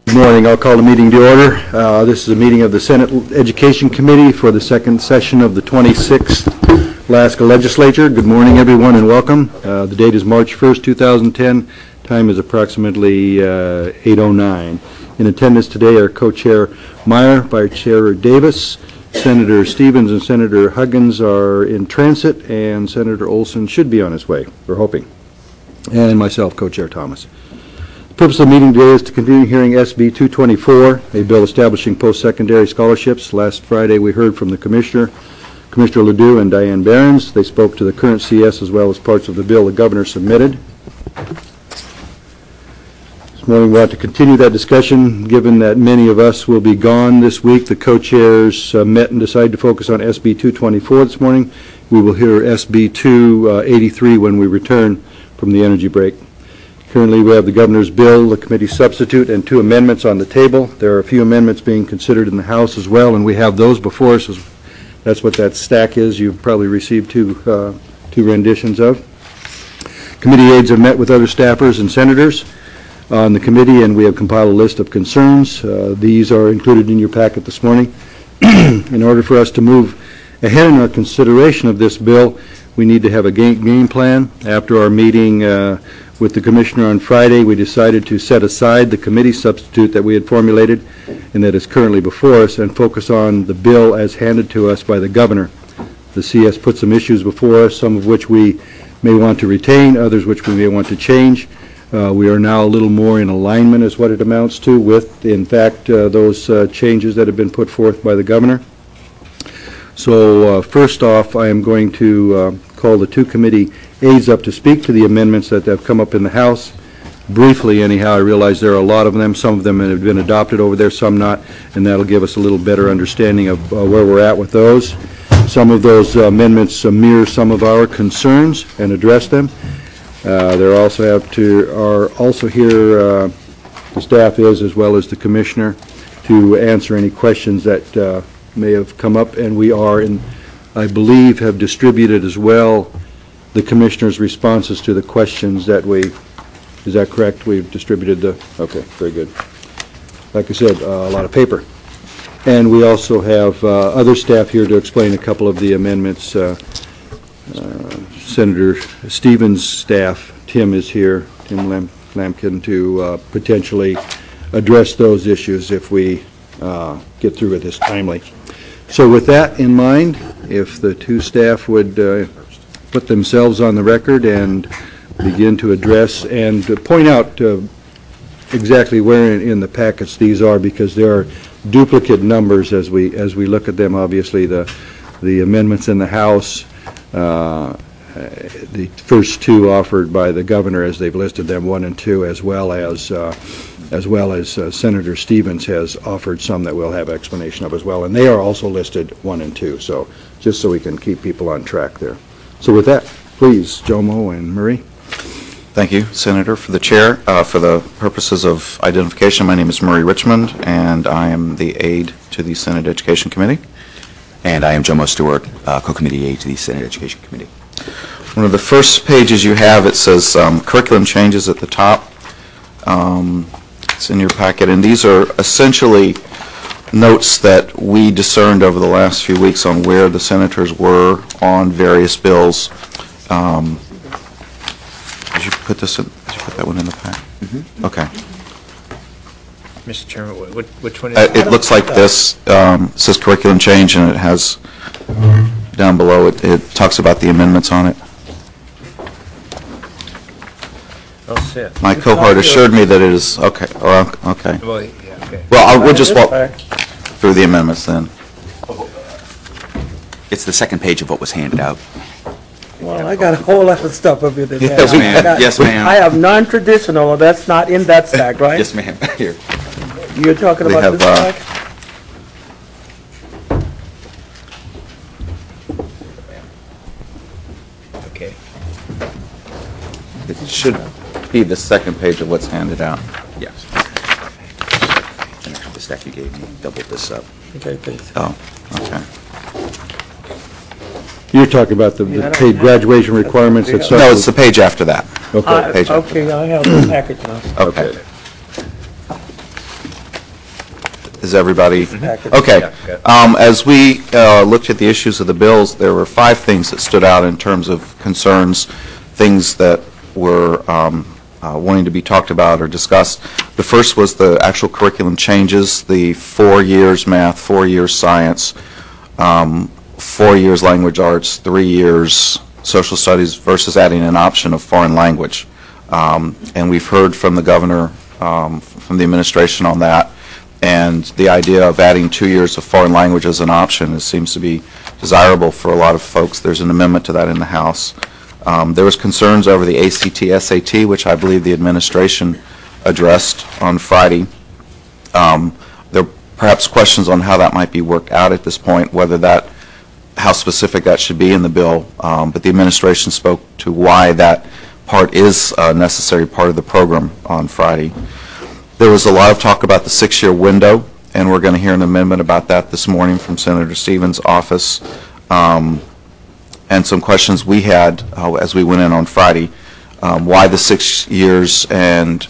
Good morning. I'll call the meeting to order. This is a meeting of the Senate Education Committee for the second session of the 26th Alaska Legislature. Good morning, everyone, and welcome. The date is March 1st, 2010. Time is approximately 8:09. In attendance today are Co-Chair Meyer, Vice Chair Davis, Senator Stevens and Senator Huggins are in transit, and Senator Olson should be on his way, we're hoping, and myself, Co-Chair Thomas. The purpose of the meeting today is to continue hearing SB 224, a bill establishing post-secondary scholarships. Last Friday we heard from the Commissioner Ledoux and Diane Behrens. They spoke to the current CS as well as parts of the bill the Governor submitted. This morning we want to continue that discussion. Given that many of us will be gone this week, the co-chairs met and decided to focus on SB 224 this morning. We will hear SB 283 when we return from the energy break. Currently we have the Governor's bill, the committee substitute, and two amendments on the table. There are a few amendments being considered in the House as well, and we have those before us. That's what that stack is. You've probably received two renditions of. Committee aides have met with other staffers and senators on the committee, and we have compiled a list of concerns. These are included in your packet this morning. In order for us to move ahead in our consideration of this bill, we need to have a game plan. After our meeting with the Commissioner on Friday, we decided to set aside the committee substitute that we had formulated and that is currently before us and focus on the bill as handed to us by the Governor. The CS put some issues before us, some of which we may want to retain, others which we may want to change. We are now a little more in alignment is what it amounts to with, in fact, those changes that have been put forth by the Governor. So first off, I am going to call the two committee aides up to speak to the amendments that have come up in the House. Briefly, anyhow, I realize there are a lot of them. Some of them have been adopted over there, some not, and that'll give us a little better understanding of where we're at with those. Some of those amendments mirror some of our concerns and address them. There also are also here the staff is, as well as the Commissioner, to answer any questions that may have come up, and we are, I believe, have distributed as well the Commissioner's responses to the questions that is that correct? We've distributed okay, very good. Like I said, a lot of paper. And we also have other staff here to explain a couple of the amendments. Senator Stevens' staff, Tim is here, Tim Lampkin, to potentially address those issues if we get through with this timely. So with that in mind, if the two staff would put themselves on the record and begin to address and point out exactly where in the packets these are, because there are duplicate numbers as we look at them. Obviously, the amendments in the House, the first two offered by the Governor as they've listed them, 1 and 2, as well as Senator Stevens has offered some that we'll have explanation of as well, and they are also listed 1 and 2. So just so we can keep people on track there. So with that, please, Jomo and Murray. Thank you, Senator. For the chair, for the purposes of identification, my name is Murray Richmond, and I am the aide to the Senate Education Committee. And I am Jomo Stewart, co-committee aide to the Senate Education Committee. One of the first pages you have, it says curriculum changes at the top. It's in your packet, and these are essentially notes that we discerned over the last few weeks on where the senators were on various bills. Did you put this in? Did you put that one in the pack? Mm-hmm. Okay. Mr. Chairman, which one is it? It looks like this. It says curriculum change, and it has down below it talks about the amendments on it. Oh, shit. My cohort assured me that it is okay. Oh, okay. Well, yeah, okay. Well, we'll just walk through the amendments then. It's the second page of what was handed out. Well, I got a whole lot of stuff up here today. Yes, ma'am. Yes, ma'am. I have non-traditional. That's not in that sack, right? Yes, ma'am. Here. You're talking We about have, this sack? Okay. It should be the second page of what's handed out. Yes. And actually, the staff you gave me doubled this up. Okay, please. Oh, okay. You're talking about the paid graduation requirements. That No, it's the page after that. Okay. Page after. Okay, I have the package now. Okay. Is everybody? Packet. Okay. Yeah, As we looked at the issues of the bills, there were 5 things that stood out in terms of concerns, things that were wanting to be talked about or discussed. The first was the actual curriculum changes, the 4 years math, 4 years science, 4 years language arts, 3 years social studies versus adding an option of foreign language. And we've heard from the governor, from the administration on that, and the idea of adding 2 years of foreign language as an option seems to be desirable for a lot of folks. There's an amendment to that in the House. There was concerns over the ACT, SAT, which I believe the administration addressed on Friday. There are perhaps questions on how that might be worked out at this point, how specific that should be in the bill, but the administration spoke to why that part is a necessary part of the program on Friday. There was a lot of talk about the 6-year window, and we're going to hear an amendment about that this morning from Senator Stevens' office, and some questions we had as we went in on Friday. Why the 6 years, and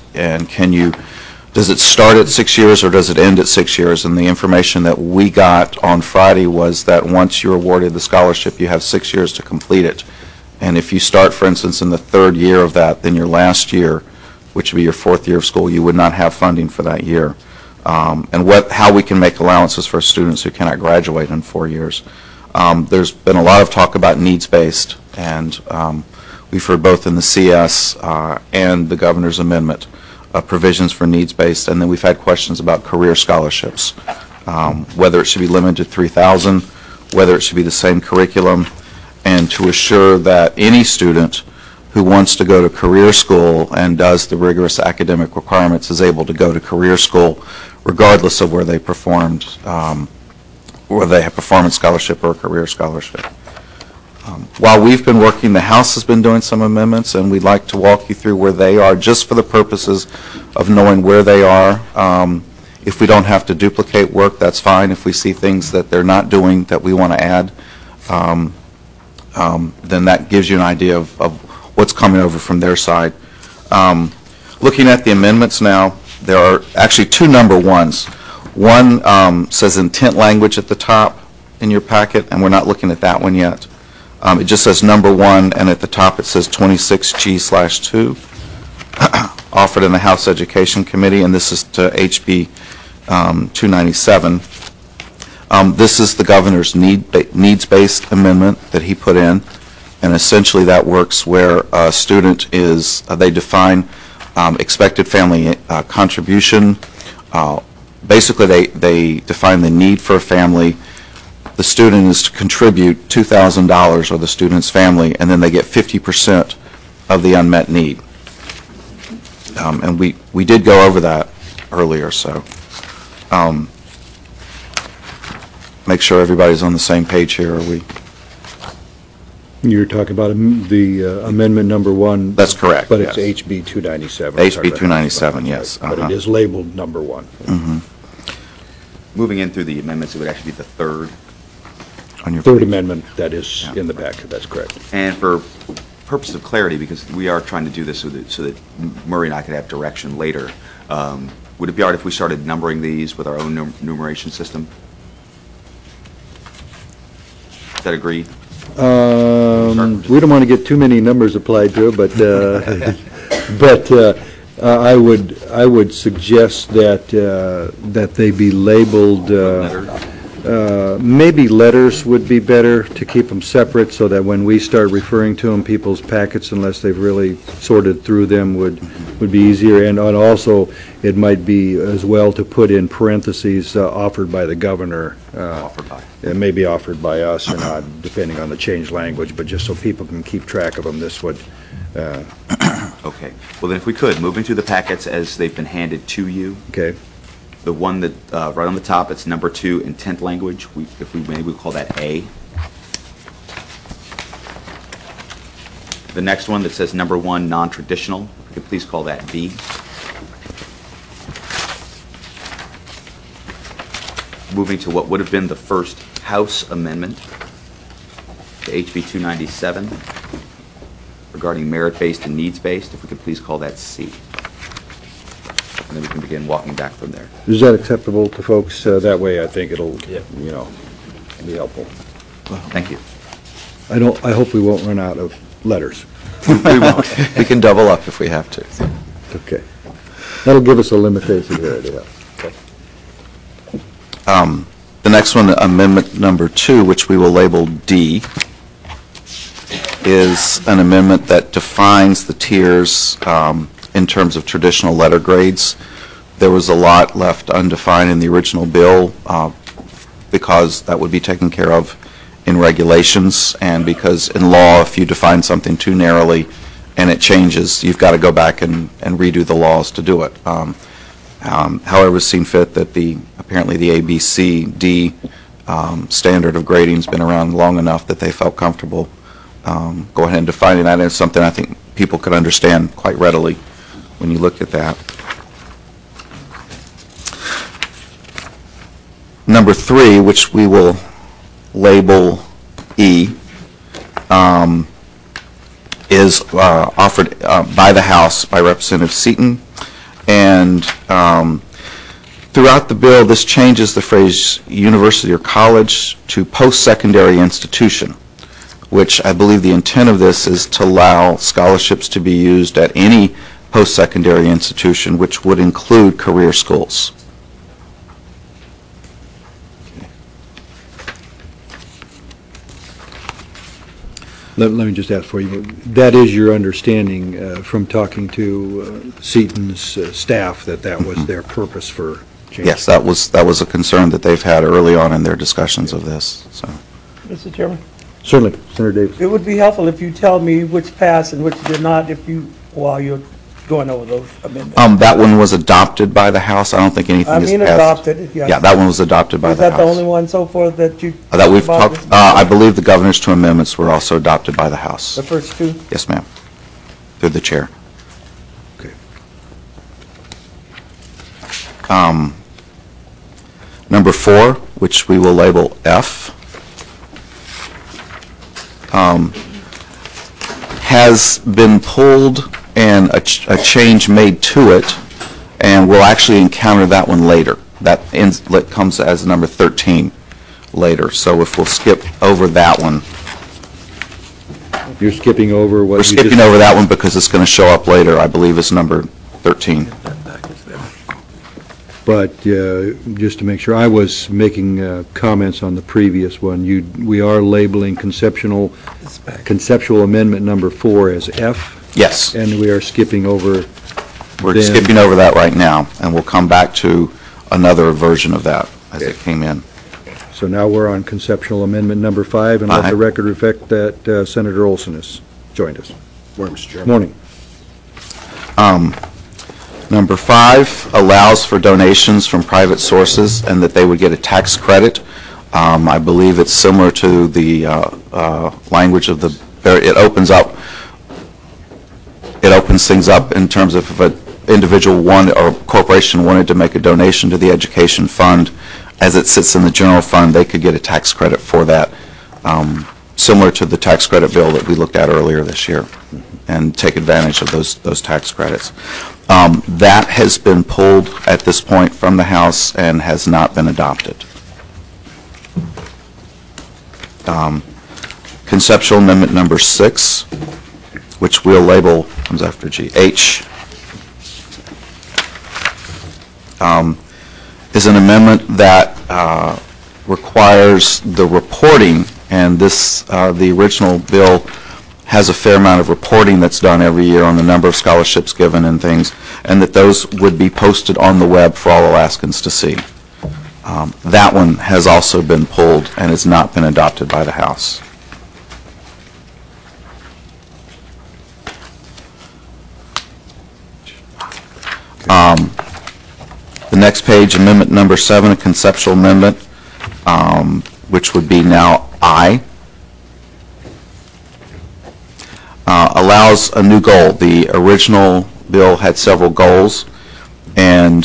does it start at 6 years or does it end at 6 years? And the information that we got on Friday was that once you're awarded the scholarship, you have 6 years to complete it. And if you start, for instance, in the 3rd year of that, then your last year, which would be your 4th year of school, you would not have funding for that year. And how we can make allowances for students who cannot graduate in 4 years. There's been a lot of talk about needs-based, and we've heard both in the CS and the governor's amendment provisions for needs-based, and then we've had questions about career scholarships, whether it should be limited to 3,000, whether it should be the same curriculum, and to assure that any student who wants to go to career school and does the rigorous academic requirements is able to go to career school regardless of where they performed, whether they have performance scholarship or a career scholarship. While we've been working, the House has been doing some amendments, and we'd like to walk you through where they are just for the purposes of knowing where they are. If we don't have to duplicate work, that's fine. If we see things that they're not doing that we want to add, then that gives you an idea of what's coming over from their side. Looking at the amendments now, there are actually 2 number ones. One says intent language at the top in your packet, and we're not looking at that one yet. It just says number 1, and at the top it says 26G/2, offered in the House Education Committee, and this is to HB 297. This is the governor's needs-based amendment that he put in, and essentially that works where a student is, they define expected family contribution. Basically, they define the need for a family. The student is to contribute $2,000, or the student's family, and then they get 50% of the unmet need. And we did go over that earlier, so make sure everybody's on the same page here. Are we? You're talking about the amendment number 1? That's correct. But it's yes. HB 297. HB 297, yes. But it is labeled number 1. Mm-hmm. Moving in through the amendments, it would actually be the 3rd. On your 3rd page. amendment, that is in the packet, that's correct. And for purpose of clarity, because we are trying to do this so that Murray and I could have direction later, would it be all right if we started numbering these with our own numeration system? Is that agreed? We don't want to get too many numbers applied to it, but I would suggest that they be labeled. Maybe letters would be better to keep them separate, so that when we start referring to them, people's packets, unless they've really sorted through them, would be easier. And also, it might be as well to put in parentheses offered by the governor. Offered by. It may be offered by us or not, depending on the changed language, but just so people can keep track of them, this would. Okay. Well, then if we could, moving through the packets as they've been handed to you. Okay. The one that, right on the top, it's number 2, intent language. Maybe we call that A. The next one that says number 1, non-traditional, if we could please call that B. Moving to what would have been the first House amendment to HB 297 regarding merit-based and needs-based, if we could please call that C. And then we can begin walking back from there. Is that acceptable to folks? That way, I think it'll, Yeah. be helpful. Thank you. I hope we won't run out of letters. We won't. We can double up if we have to. Okay. That'll give us a limitation here anyhow. The next one, amendment number 2, which we will label D, is an amendment that defines the tiers in terms of traditional letter grades. There was a lot left undefined in the original bill because that would be taken care of in regulations, and because in law, if you define something too narrowly and it changes, you've got to go back and redo the laws to do it. However, it's seen fit that apparently the ABCD standard of grading has been around long enough that they felt comfortable go ahead and defining that as something I think people could understand quite readily when you look at that. Number 3, which we will label E, is offered by the House by Representative Seaton. And throughout the bill, this changes the phrase university or college to post-secondary institution, which I believe the intent of this is to allow scholarships to be used at any post-secondary institution, which would include career schools. Let me just ask for you, that is your understanding from talking to Seaton's staff that was their purpose for changing? Yes, that was a concern that they've had early on in their discussions of this. So, Mr. Chairman, Certainly, Senator Davis. it would be helpful if you tell me which passed and which did not, while you're going over those amendments. that one was adopted by the House. I don't think anything I is mean passed. adopted, yes. Yeah, that one was adopted by Is the that House. the only one so far that you? That we've about talked, this? I believe the governor's 2 amendments were also adopted by the House. The first 2? Yes, ma'am. Through the chair. Okay. Number 4, which we will label F, has been pulled and a change made to it, and we'll actually encounter that one later. That comes as number 13 later. So if we'll skip over that one. You're skipping over what We're you just... skipping over that one because it's going to show up later, I believe it's number 13. But just to make sure, I was making comments on the previous one. We are labeling conceptual amendment number 4 as F, Yes. and we are skipping over... We're then- skipping over that right now, and we'll come back to another version of that as it came in. So now we're on conceptual amendment number 5, and let Aye. the record reflect that Senator Olson has joined us. Morning, Mr. Chairman. Morning. Number 5 allows for donations from private sources and that they would get a tax credit. I believe it's similar to the language of it opens things up in terms of if an individual or corporation wanted to make a donation to the education fund, as it sits in the general fund, they could get a tax credit for that, similar to the tax credit bill that we looked at earlier this year, and take advantage of those tax credits. That has been pulled at this point from the House and has not been adopted. Conceptual amendment number 6, which we'll label, comes after G, H, is an amendment that requires the reporting, and the original bill has a fair amount of reporting that's done every year on the number of scholarships given and things, and that those would be posted on the web for all Alaskans to see. That one has also been pulled and has not been adopted by the House. The next page, amendment number 7, a conceptual amendment, which would be now I, allows a new goal. The original bill had several goals, and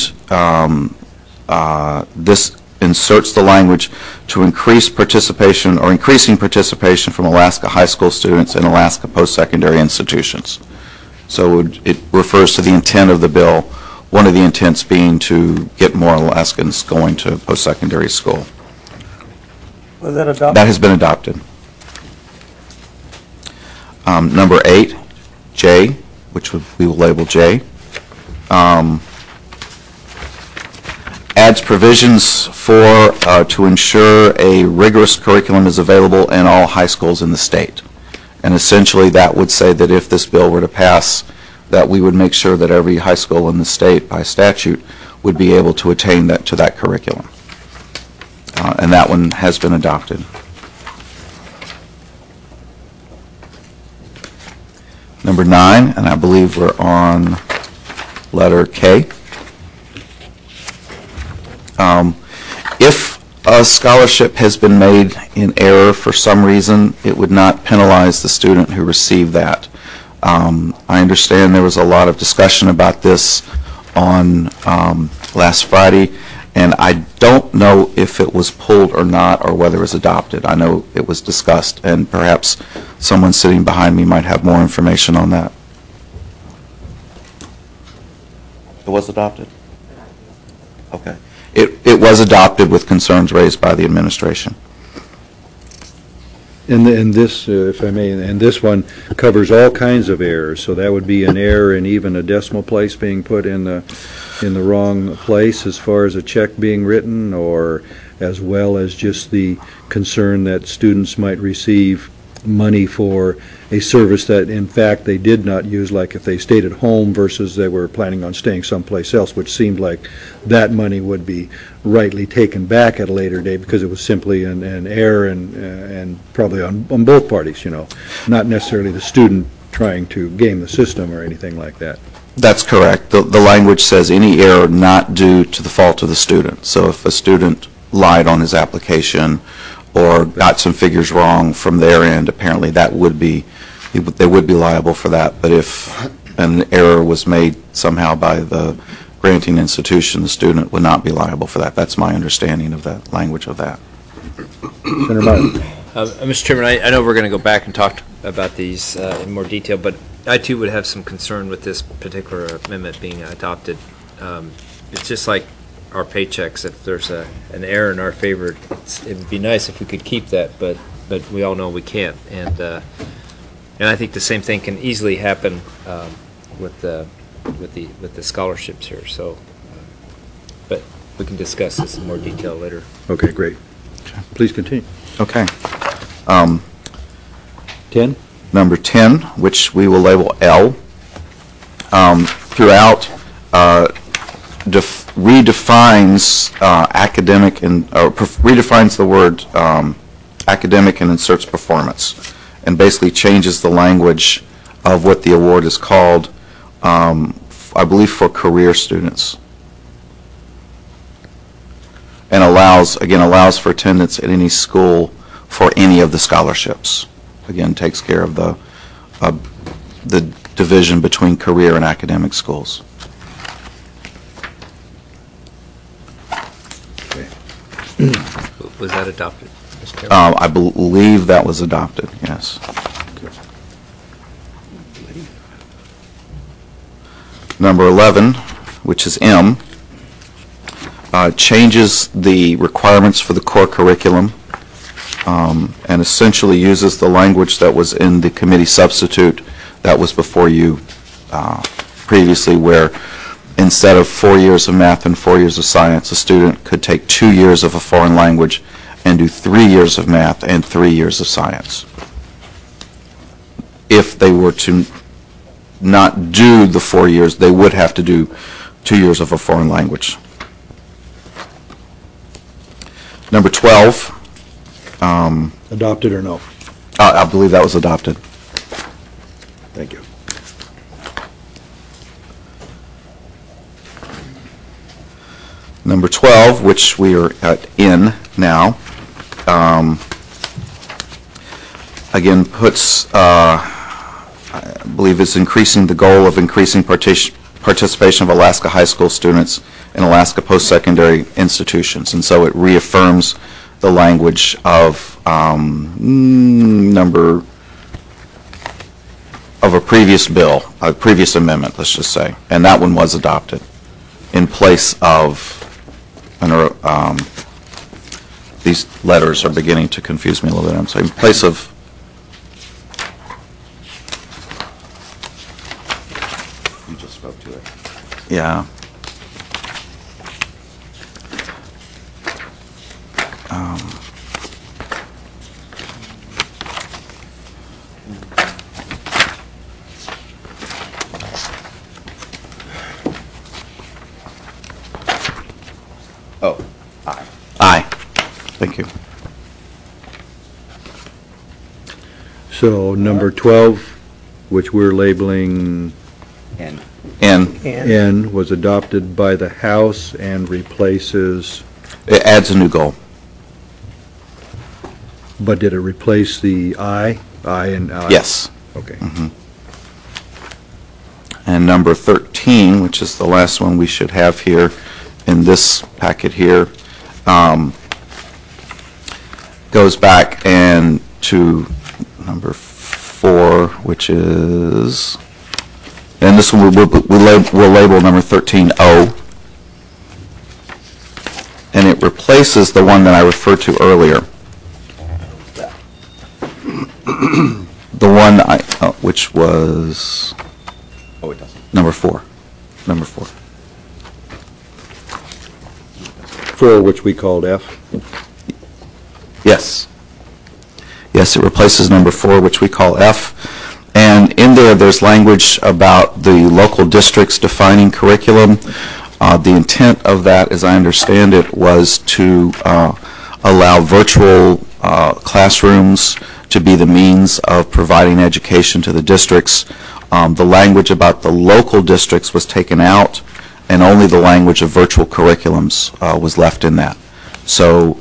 this inserts the language to increase participation or increasing participation from Alaska high school students in Alaska post-secondary institutions. So it refers to the intent of the bill one of the intents being to get more Alaskans going to post-secondary school. Was that adopted? That has been adopted. Number 8, J, which we will label J, adds provisions for to ensure a rigorous curriculum is available in all high schools in the state. And essentially that would say that if this bill were to pass, that we would make sure that every high school in the state by statute would be able to attain to that curriculum. And that one has been adopted. Number 9, and I believe we're on letter K. If a scholarship has been made in error for some reason, it would not penalize the student who received that. I understand there was a lot of discussion about this on last Friday, and I don't know if it was pulled or not, or whether it was adopted. I know it was discussed, and perhaps someone sitting behind me might have more information on that. It was adopted? Okay. It was adopted with concerns raised by the administration. And this, if I may, and this one covers all kinds of errors, so that would be an error in even a decimal place being put in the wrong place as far as a check being written, or as well as just the concern that students might receive money for a service that in fact they did not use, like if they stayed at home versus they were planning on staying someplace else, which seemed like that money would be rightly taken back at a later date because it was simply an error and probably on both parties, not necessarily the student trying to game the system or anything like that. That's correct. The language says any error not due to the fault of the student. So if a student lied on his application or got some figures wrong from their end, apparently they would be liable for that. But if an error was made somehow by the granting institution, the student would not be liable for that. That's my understanding of the language of that. Senator Martin. Mr. Chairman, I know we're going to go back and talk about these in more detail, but I too would have some concern with this particular amendment being adopted. It's just like our paychecks. If there's an error in our favor, it would be nice if we could keep that, but we all know we can't. And I think the same thing can easily happen with the scholarships here. So, but we can discuss this in more detail later. Okay, great. Please continue. Okay. 10? Number 10, which we will label L, throughout redefines academic and redefines the word academic and inserts performance, and basically changes the language of what the award is called, I believe, for career students, and allows for attendance at any school for any of the scholarships. Again, takes care of the division between career and academic schools. Was that adopted, Mr. Chairman? I believe that was adopted, yes. Number 11, which is M, changes the requirements for the core curriculum and essentially uses the language that was in the committee substitute that was before you previously, where instead of 4 years of math and 4 years of science, a student could take 2 years of a foreign language and do 3 years of math and 3 years of science. If they were to not do the 4 years, they would have to do 2 years of a foreign language. Number 12. Adopted or no? I believe that was adopted. Thank you. Number 12, which we are at N now, again puts, I believe it's increasing the goal of increasing participation of Alaska high school students in Alaska post-secondary institutions. And so it reaffirms the language of of a previous bill, a previous amendment, let's just say. And that one was adopted. in place of, these letters are beginning to confuse me a little bit. I'm sorry. In place of, You just spoke to it. yeah. Oh, aye. Aye. Thank you. So number 12, which we're labeling And And N, was adopted by the House and replaces, it adds a new goal. but did it replace the I? I and I? Yes. Okay. And number 13, which is the last one we should have here in this packet here, goes back and to number 4, which is, and this one we'll label number 13O, and it replaces the one that I referred to earlier. The one which was oh, it doesn't. number 4. Number 4. 4, which we called F. Yes. Yes, it replaces number 4, which we call F. And in there, there's language about the local districts defining curriculum. The intent of that, as I understand it, was to allow virtual classrooms to be the means of providing education to the districts. The language about the local districts was taken out, and only the language of virtual curriculums was left in that. So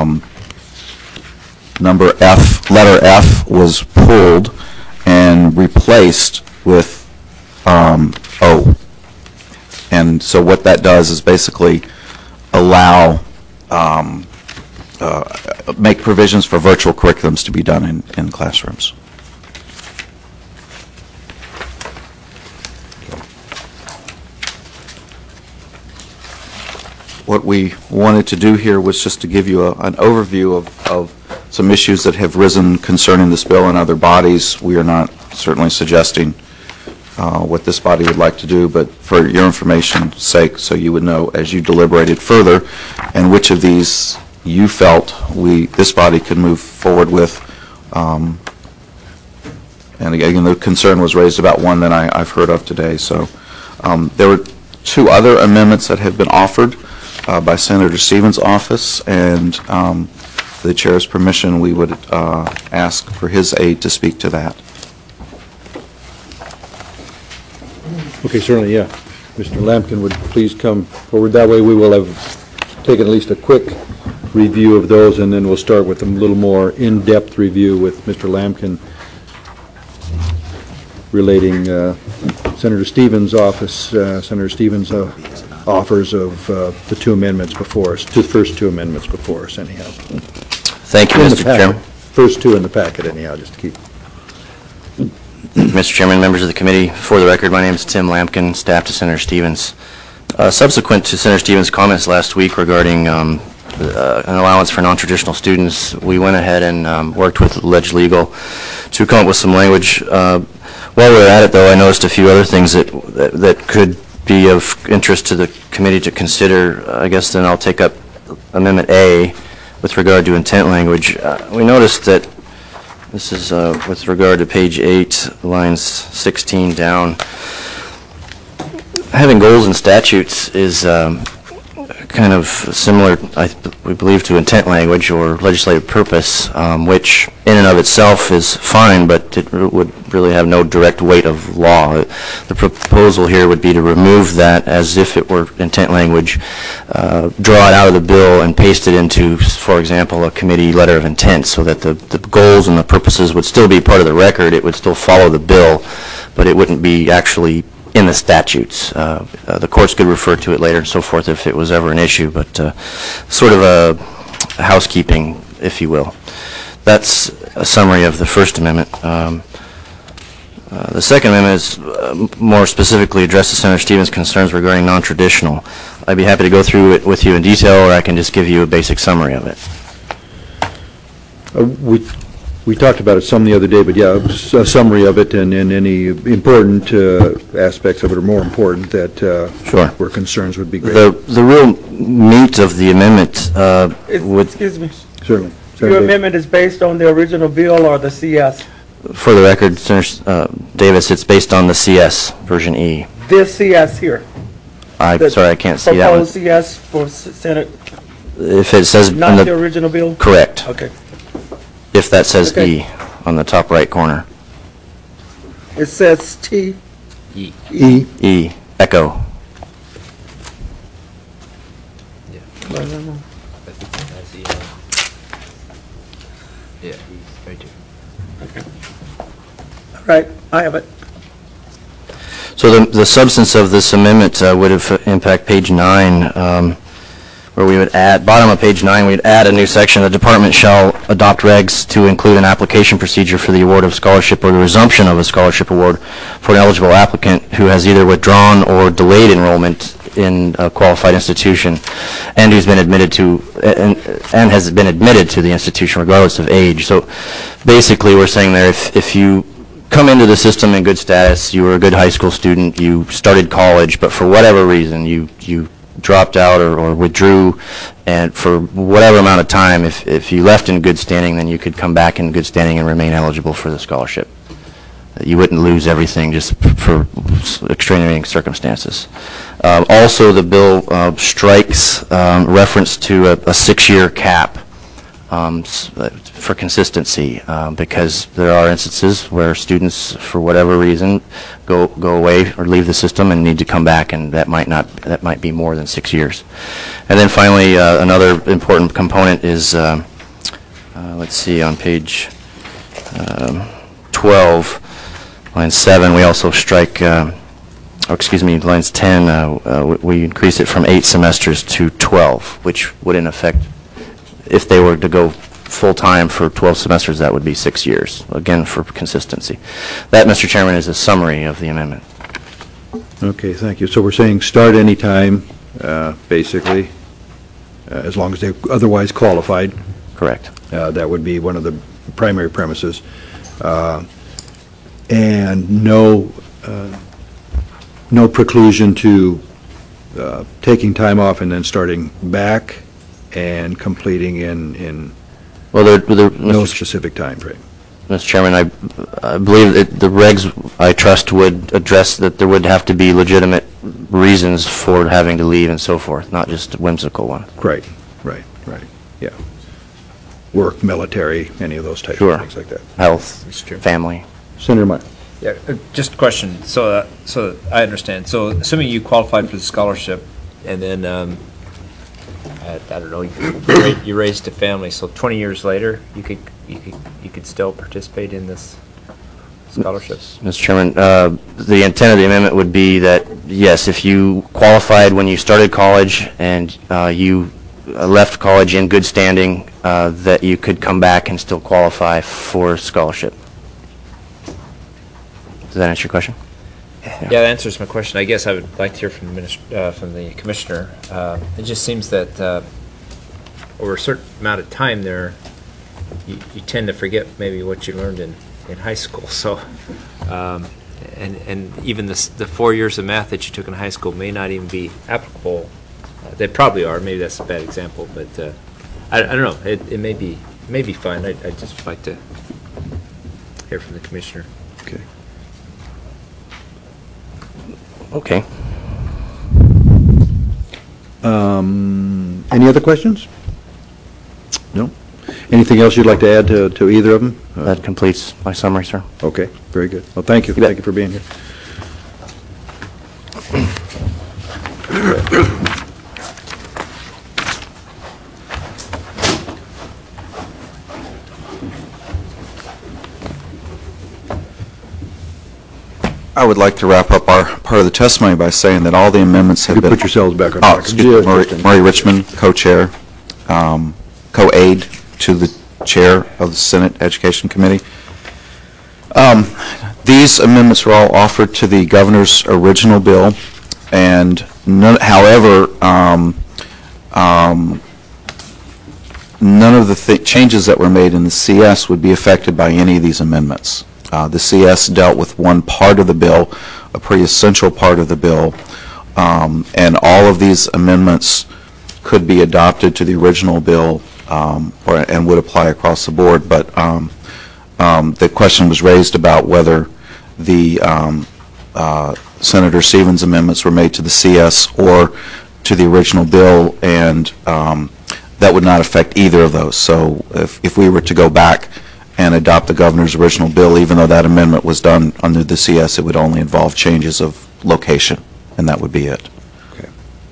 number F, letter F, was pulled and replaced with O. And so what that does is basically allow, make provisions for virtual curriculums to be done in classrooms. What we wanted to do here was just to give you an overview of some issues that have risen concerning this bill in other bodies. We are not certainly suggesting what this body would like to do, but for your information's sake, so you would know as you deliberated further and which of these you felt this body could move forward with. And again, the concern was raised about one that I've heard of today. So there were 2 other amendments that have been offered by Senator Stevens' office, and the chair's permission, we would ask for his aid to speak to that. Okay, certainly, yeah. Mr. Lampkin would please come forward. That way we will have taken at least a quick review of those, and then we'll start with a little more in-depth review with Mr. Lampkin relating Senator Stevens' office, Senator Stevens' offers of the 2 amendments before us, the first 2 amendments before us, anyhow. Thank you, In the Mr. packet. Chairman. First 2 in the packet, anyhow, just to keep. Mr. Chairman, members of the committee, for the record, my name is Tim Lampkin, staff to Senator Stevens. Subsequent to Senator Stevens' comments last week regarding an allowance for non-traditional students, we went ahead and worked with Ledge Legal to come up with some language. While we were at it, though, I noticed a few other things that could be of interest to the committee to consider. I guess then I'll take up Amendment A with regard to intent language. We noticed that this is with regard to page 8, lines 16 down. Having goals and statutes is kind of similar, we believe, to intent language or legislative purpose, which in and of itself is fine, but it would really have no direct weight of law. The proposal here would be to remove that as if it were intent language, draw it out of the bill and paste it into, for example, a committee letter of intent, so that the goals and the purposes would still be part of the record. It would still follow the bill, but it wouldn't be actually in the statutes. The courts could refer to it later and so forth if it was ever an issue, but sort of a housekeeping, if you will. That's a summary of the First Amendment. The second amendment is more specifically addressed to Senator Stevens' concerns regarding non-traditional. I'd be happy to go through it with you in detail, or I can just give you a basic summary of it. We talked about it some the other day, but yeah, a summary of it and any important aspects of it, or more important, that Sure. were concerns would be great. The real meat of the amendment would, Excuse me. Certainly. Your amendment is based on the original bill or the CS? for the record, Senator Davis, it's based on the CS, version E. This CS here? Sorry, I can't see that one. Proposed CS for Senate, If it says, not the original bill? correct, Okay. if that says Okay. E on the top right corner. It says T. E. E, echo. No, no, no. I think that's E. Yeah, he's right there. All right, I have it. So the substance of this amendment would have impact page 9, where we would add, bottom of page 9, we'd add a new section, the department shall adopt regs to include an application procedure for the award of scholarship or the resumption of a scholarship award for an eligible applicant who has either withdrawn or delayed enrollment in a qualified institution and who's been admitted to, and has been admitted to the institution regardless of age. So basically we're saying there, if you come into the system in good status, you were a good high school student, you started college, but for whatever reason you dropped out or withdrew, and for whatever amount of time, if you left in good standing, then you could come back in good standing and remain eligible for the scholarship. You wouldn't lose everything just for extenuating circumstances. Also, the bill strikes reference to a 6-year cap for consistency, because there are instances where students, for whatever reason, go away or leave the system and need to come back, and that might be more than 6 years. And then finally, another important component is, let's see, on page 12, line 7, we also strike, lines 10, we increase it from 8 semesters to 12, which would in effect, if they were to go full-time for 12 semesters, that would be 6 years, again, for consistency. That, Mr. Chairman, is a summary of the amendment. Okay, thank you. So we're saying start anytime, basically, as long as they're otherwise qualified. Correct. That would be one of the primary premises. And no preclusion to taking time off and then starting back and completing in Well, no specific time frame. Mr. Chairman, I believe that the regs, I trust, would address that there would have to be legitimate reasons for having to leave and so forth, not just a whimsical one. Right, yeah. Work, military, any of those types Sure. of things like that. Health, Mr. Chairman. family. Senator Meyer. Yeah, just a question. So I understand. So assuming you qualified for the scholarship, and then I don't know, you raised a family. So 20 years later, you could still participate in this scholarship. Mr. Chairman, the intent of the amendment would be that, yes, if you qualified when you started college and you left college in good standing, that you could come back and still qualify for scholarship. Does that answer your question? Yeah, that answers my question. I guess I would like to hear from the commissioner. It just seems that over a certain amount of time there, you tend to forget maybe what you learned in high school. So, and even the 4 years of math that you took in high school may not even be applicable. They probably are. Maybe that's a bad example, but I don't know. It may be fine. I'd just like to hear from the commissioner. Okay. Okay. Any other questions? No? Anything else you'd like to add to either of them? That completes my summary, sir. Okay, very good. Well, thank you. You bet. Thank you for being here. I would like to wrap up our part of the testimony by saying that all the amendments have You been... put yourselves back on Oh, track. excuse me, Murray Richmond, co-chair, co-aide to the chair of the Senate Education Committee. These amendments were all offered to the governor's original bill, and however, none of the changes that were made in the CS would be affected by any of these amendments. The CS dealt with one part of the bill, a pretty essential part of the bill, and all of these amendments could be adopted to the original bill and would apply across the board. But the question was raised about whether the Senator Stevens amendments were made to the CS or to the original bill, and that would not affect either of those. So if we were to go back and adopt the governor's original bill, even though that amendment was done under the CS, it would only involve changes of location, and that would be it. Okay.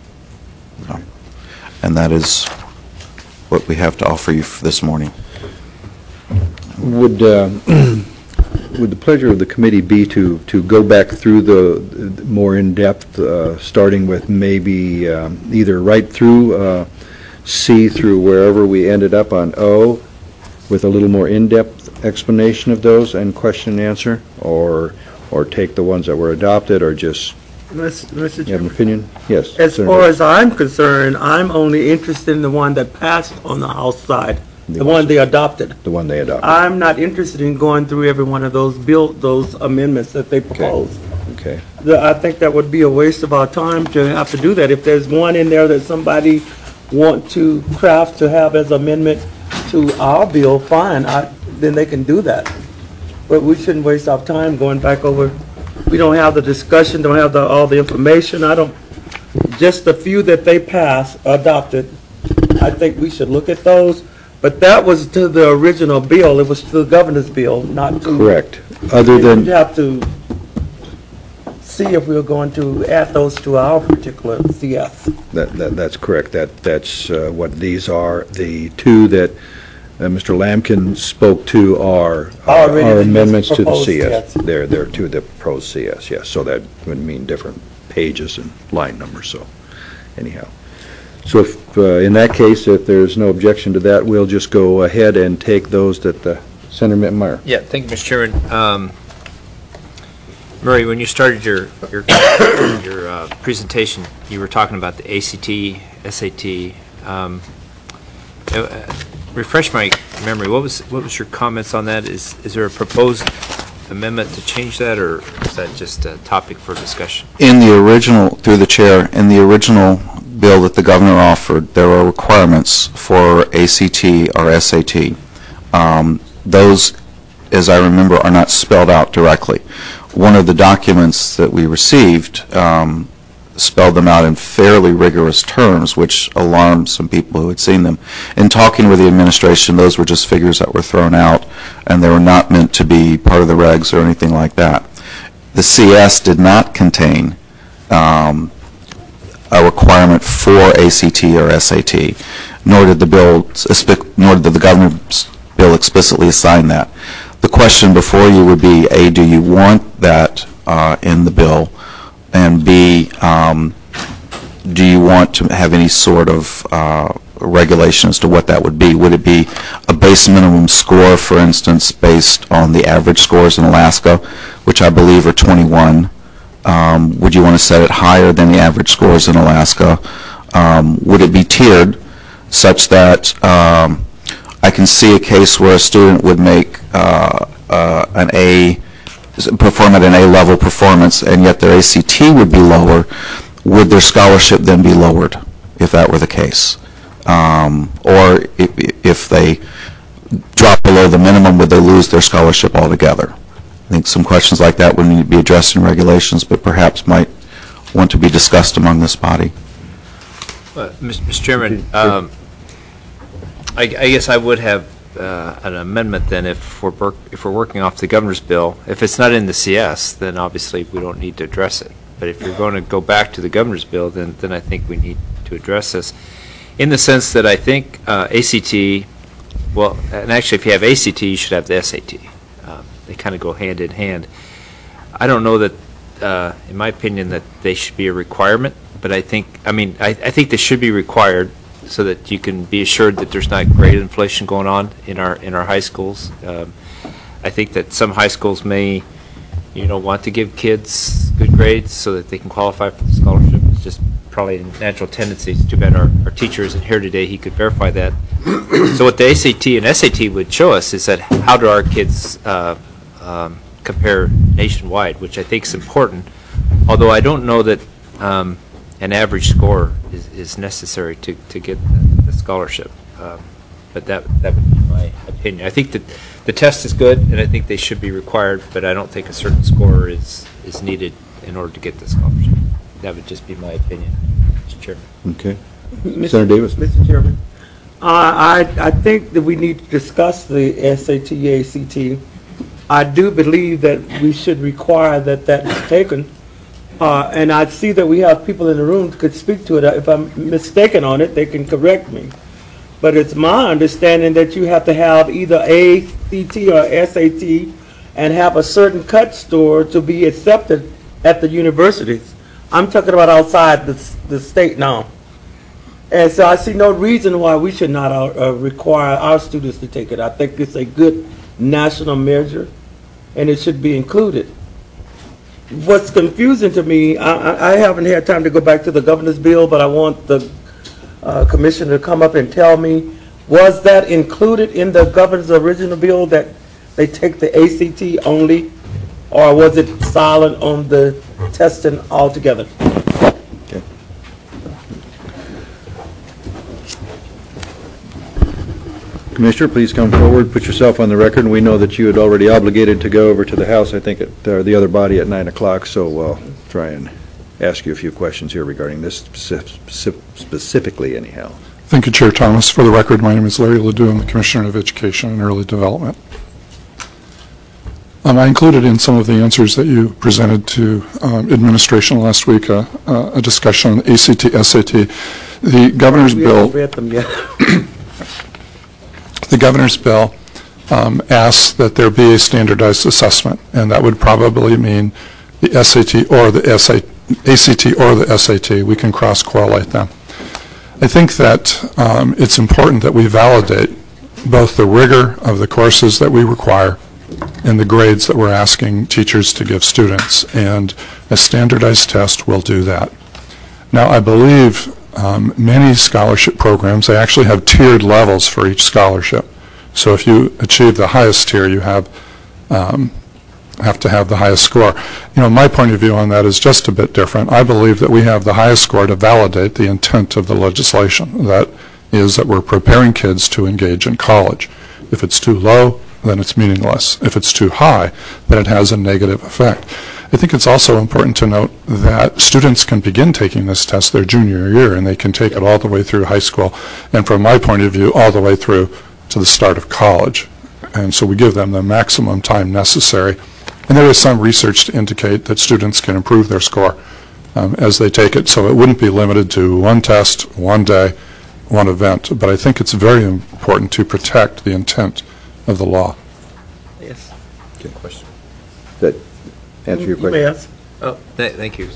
And that is what we have to offer you for this morning. Would the pleasure of the committee be to go back through the more in-depth, starting with maybe either right through C through wherever we ended up on O, with a little more in-depth explanation of those and question and answer, or take the ones that were adopted, or just Mr. you have an Chairman, opinion? Yes. as Senator. far as I'm concerned, I'm only interested in the one that passed on the House side, the one they adopted. The one they adopted. I'm not interested in going through every one of those those amendments that they proposed. Okay. I think that would be a waste of our time to have to do that. If there's one in there that somebody want to craft to have as amendment to our bill, fine, then they can do that. But we shouldn't waste our time going back over. We don't have the discussion, don't have all the information. Just the few that they adopted, I think we should look at those. But that was to the original bill. It was to the governor's bill, not to. Correct. Other than, We have to see if we're going to add those to our particular CS. that's correct. That's what these are. The two that Mr. Lamkin spoke to are Already amendments to the proposed, CS. yes. They're to the proposed CS, yes. So that would mean different pages and line numbers, so anyhow. So if, in that case, if there's no objection to that, we'll just go ahead and take those that Senator Mittenmeyer. Yeah, thank you, Mr. Chairman. Murray, when you started your presentation, you were talking about the ACT, SAT. Refresh my memory. What was your comments on that? Is there a proposed amendment to change that, or is that just a topic for discussion? In the original, through the chair, in the original bill that the governor offered, there are requirements for ACT or SAT. Those, as I remember, are not spelled out directly. One of the documents that we received spelled them out in fairly rigorous terms, which alarmed some people who had seen them. In talking with the administration, those were just figures that were thrown out, and they were not meant to be part of the regs or anything like that. The CS did not contain a requirement for ACT or SAT, nor did the governor's bill explicitly assign that. The question before you would be, A, do you want that in the bill? And B, do you want to have any sort of regulation as to what that would be? Would it be a base minimum score, for instance, based on the average scores in Alaska, which I believe are 21? Would you want to set it higher than the average scores in Alaska? Would it be tiered such that I can see a case where a student would make perform at an A-level performance, and yet their ACT would be lower? Would their scholarship then be lowered if that were the case? Or if they drop below the minimum, would they lose their scholarship altogether? I think some questions like that would need to be addressed in regulations, but perhaps might want to be discussed among this body. Mr. Chairman, I guess I would have an amendment then if we're working off the governor's bill. If it's not in the CS, then obviously we don't need to address it. But if you're going to go back to the governor's bill, then I think we need to address this, in the sense that I think ACT, well, and actually if you have ACT, you should have the SAT. They kind of go hand in hand. I don't know that, in my opinion, that they should be a requirement, but I think they should be required so that you can be assured that there's not grade inflation going on in our high schools. I think that some high schools may you don't want to give kids good grades so that they can qualify for the scholarship. It's just probably a natural tendency. It's too bad our teacher isn't here today. He could verify that. So what the ACT and SAT would show us is that how do our kids compare nationwide, which I think is important, although I don't know that an average score is necessary to get the scholarship. But that would be my opinion. I think that the test is good, and I think they should be required, but I don't think a certain score is needed in order to get the scholarship. That would just be my opinion, Mr. Chairman. Okay. Senator Davis. Mr. Chairman, I think that we need to discuss the SAT, ACT. I do believe that we should require that is taken. And I see that we have people in the room who could speak to it. If I'm mistaken on it, they can correct me. But it's my understanding that you have to have either ACT or SAT and have a certain cut score to be accepted at the universities. I'm talking about outside the state now. And so I see no reason why we should not require our students to take it. I think it's a good national measure, and it should be included. What's confusing to me, I haven't had time to go back to the governor's bill, but I want the commissioner to come up and tell me, was that included in the governor's original bill that they take the ACT only, or was it silent on the testing altogether? Okay. Commissioner, please come forward, put yourself on the record, and we know that you had already obligated to go over to the House, I think, at the other body at 9 o'clock, so we'll try and ask you a few questions here regarding this specifically, anyhow. Thank you, Chair Thomas. For the record, my name is Larry Ledoux. I'm the Commissioner of Education and Early Development. I included in some of the answers that you presented to administration last week a discussion on the ACT, SAT. The governor's bill. We haven't read them yet. The governor's bill asks that there be a standardized assessment, and that would probably mean the SAT or the ACT or the SAT. We can cross-correlate them. I think that it's important that we validate both the rigor of the courses that we require and the grades that we're asking teachers to give students, and a standardized test will do that. Now, I believe many scholarship programs, they actually have tiered levels for each scholarship. So if you achieve the highest tier, you have to have the highest score. You know, my point of view on that is just a bit different. I believe that we have the highest score to validate the intent of the legislation. That is that we're preparing kids to engage in college. If it's too low, then it's meaningless. If it's too high, then it has a negative effect. I think it's also important to note that students can begin taking this test their junior year, and they can take it all the way through high school, and from my point of view, all the way through to the start of college. And so we give them the maximum time necessary. And there is some research to indicate that students can improve their score as they take it, so it wouldn't be limited to one test, one day, one event. But I think it's very important to protect the intent of the law. Yes. Good question. That answer your question? You may ask. Oh, thank you.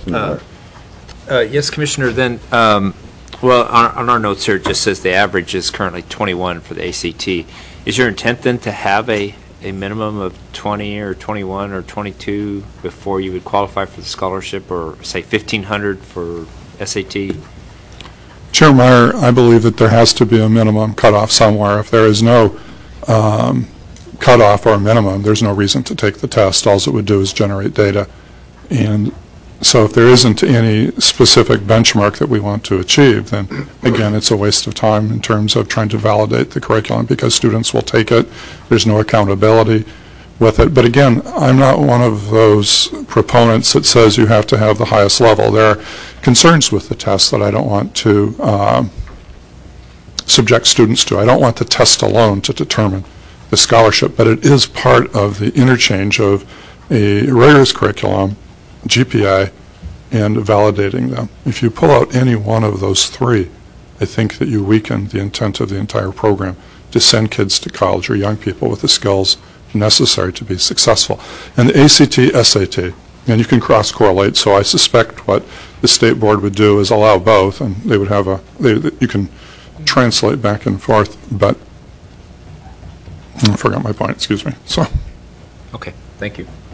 Yes, Commissioner, then, well, on our notes here, it just says the average is currently 21 for the ACT. Is your intent then to have a minimum of 20 or 21 or 22 before you would qualify for the scholarship, or say 1,500 for SAT? Chair Meyer, I believe that there has to be a minimum cutoff somewhere. If there is no cutoff or minimum, there's no reason to take the test. All it would do is generate data. And so if there isn't any specific benchmark that we want to achieve, then again, it's a waste of time in terms of trying to validate the curriculum, because students will take it. There's no accountability with it. But again, I'm not one of those proponents that says you have to have the highest level. There are concerns with the test that I don't want to subject students to. I don't want the test alone to determine the scholarship, but it is part of the interchange of a rigorous curriculum, GPA, and validating them. If you pull out any one of those three, I think that you weaken the intent of the entire program to send kids to college, or young people with the skills necessary to be successful. And the ACT, SAT, and you can cross-correlate, so I suspect what the state board would do is allow both, and they would have you can translate back and forth, but I forgot my point, excuse me. So. Okay, thank you.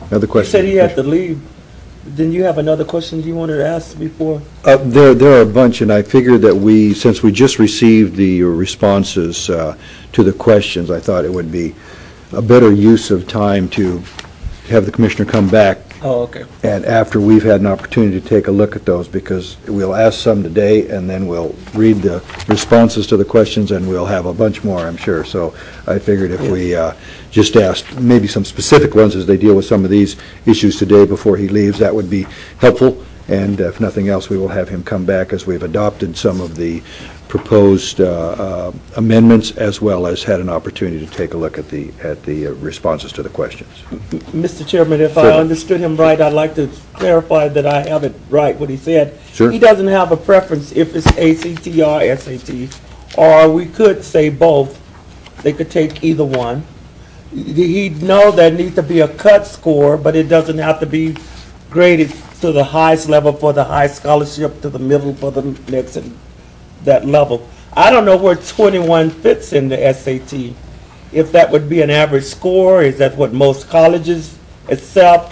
Other You questions? said he had to leave. Then you have another question you wanted to ask before? There are a bunch, and I figured that since we just received the responses to the questions, I thought it would be a better use of time to have the commissioner come back, Oh, okay. and after we've had an opportunity to take a look at those, because we'll ask some today, and then we'll read the responses to the questions, and we'll have a bunch more, I'm sure. So I figured if we just asked maybe some specific ones as they deal with some of these issues today before he leaves, that would be helpful. And if nothing else, we will have him come back as we've adopted some of the proposed amendments, as well as had an opportunity to take a look at the responses to the questions. Mr. Chairman, if I Certainly. understood him right, I'd like to clarify that I have it right, what he said. Sure. He doesn't have a preference if it's ACT or SAT, or we could say both. They could take either one. He know there needs to be a cut score, but it doesn't have to be graded to the highest level for the high scholarship, to the middle for the next and that level. I don't know where 21 fits in the SAT. If that would be an average score, is that what most colleges accept?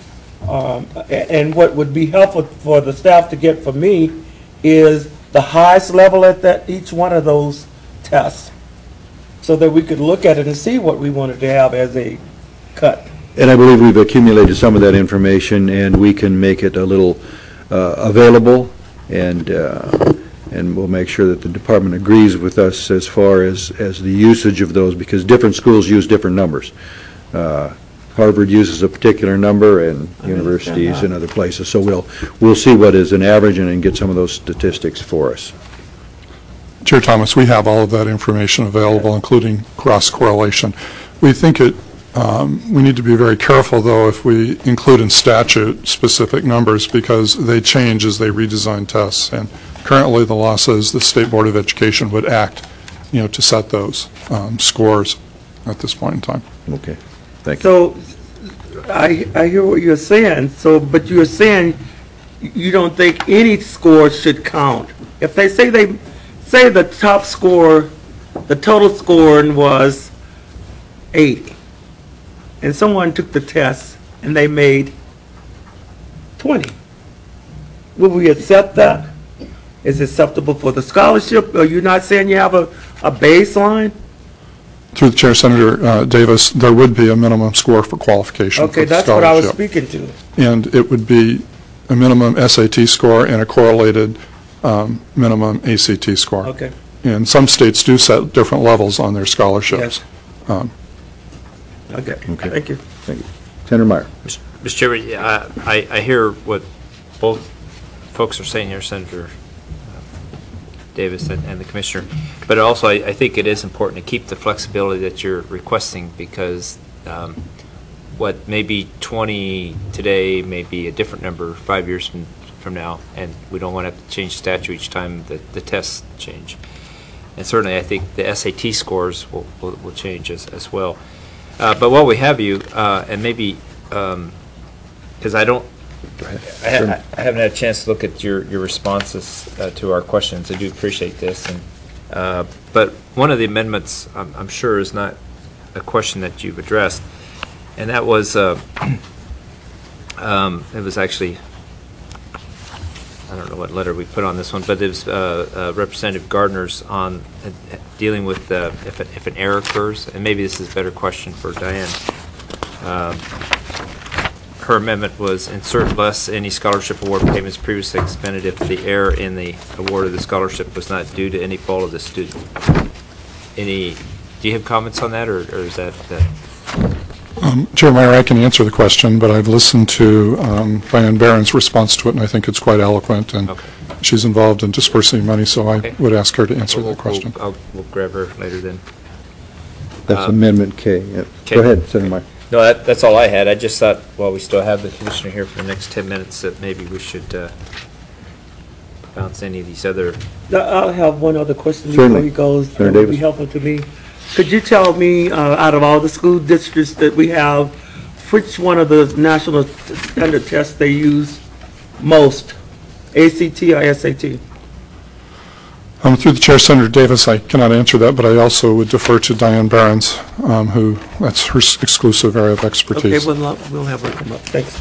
And what would be helpful for the staff to get from me is the highest level at each one of those tests, so that we could look at it and see what we wanted to have as a cut. And I believe we've accumulated some of that information, and we can make it a little available, and we'll make sure that the department agrees with us as far as the usage of those, because different schools use different numbers. Harvard uses a particular number, and universities and other places. So we'll see what is an average and then get some of those statistics for us. Chair Thomas, we have all of that information available, including cross-correlation. We think we need to be very careful, though, if we include in statute specific numbers, because they change as they redesign tests. And currently, the law says the State Board of Education would act, to set those scores at this point in time. Okay, thank you. So I hear what you're saying. But you're saying you don't think any score should count. If they say the top score, the total score was 80, and someone took the test and they made 20, will we accept that? Is it acceptable for the scholarship? Are you not saying you have a baseline? Through the chair, Senator Davis, there would be a minimum score for qualification for Okay, the that's what I was scholarship. speaking to. And it would be a minimum SAT score and a correlated minimum ACT score. Okay. And some states do set different levels on their scholarships. Okay. Okay. Thank you. Thank you. Senator Meyer. Mr. Chairman, I hear what both folks are saying here, Senator Davis and the Commissioner, but also I think it is important to keep the flexibility that you're requesting, because what may be 20 today may be a different number 5 years from now, and we don't want to have to change statute each time the tests change. And certainly I think the SAT scores will change as well. But while we have you, and maybe, because I haven't had a chance to look at your responses to our questions. I do appreciate this. But one of the amendments, I'm sure, is not a question that you've addressed, and that was, it was actually, I don't know what letter we put on this one, but it was Representative Gardner's on dealing with if an error occurs, and maybe this is a better question for Diane. Her amendment was insert less any scholarship award payments previously expended if the error in the award of the scholarship was not due to any fault of the student. Do you have comments on that, or is that? Chair Meyer, I can answer the question, but I've listened to Diane Barron's response to it, and I think it's quite eloquent, and she's involved in dispersing money, so I would ask her to answer that question. We'll grab her later then. That's Amendment K. Yep. K. Go ahead, Senator Meyer. No, that's all I had. I just thought, while we still have the Commissioner here for the next 10 minutes, that maybe we should bounce any of these other. I'll have one other question before Certainly. he goes. Senator That would be Davis. helpful to me. Could you tell me, out of all the school districts that we have, which one of the national standard tests they use most, ACT or SAT? Through the chair, Senator Davis, I cannot answer that, but I also would defer to Diane Behrens, who, that's her exclusive area of expertise. Okay, we'll have her come up. Thanks.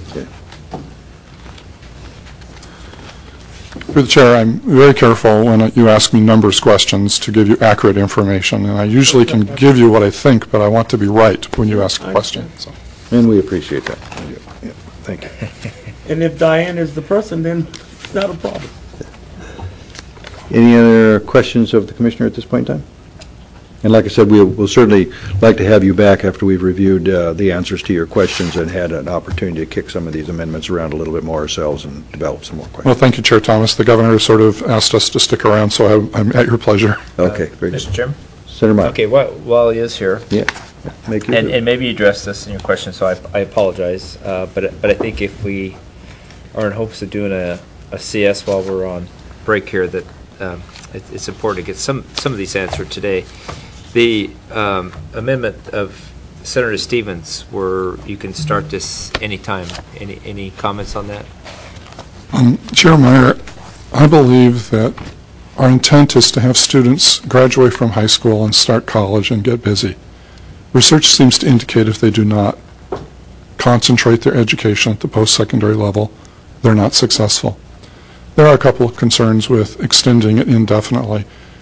Through the chair, I'm very careful when you ask me numbers questions to give you accurate information, and I usually can give you what I think, but I want to be right when you ask a question. So. And we appreciate that. Yeah, thank you. And if Diane is the person, then it's not a problem. Any other questions of the commissioner at this point in time? And like I said, we'll certainly like to have you back after we've reviewed the answers to your questions and had an opportunity to kick some of these amendments around a little bit more ourselves and develop some more questions. Well, thank you, Chair Thomas. The governor sort of asked us to stick around, so I'm at your pleasure. Okay, very good. Mr. Chairman? Senator Meyer. Okay, while he is here, Yeah. Make your and maybe you addressed this in your question, so I apologize, but I think if we are in hopes of doing a CS while we're on break here, that it's important to get some of these answered today. The amendment of Senator Stevens, where you can start this anytime. Any comments on that? Chair Meyer, I believe that our intent is to have students graduate from high school and start college and get busy. Research seems to indicate if they do not concentrate their education at the post-secondary level, they're not successful. There are a couple of concerns with extending it indefinitely.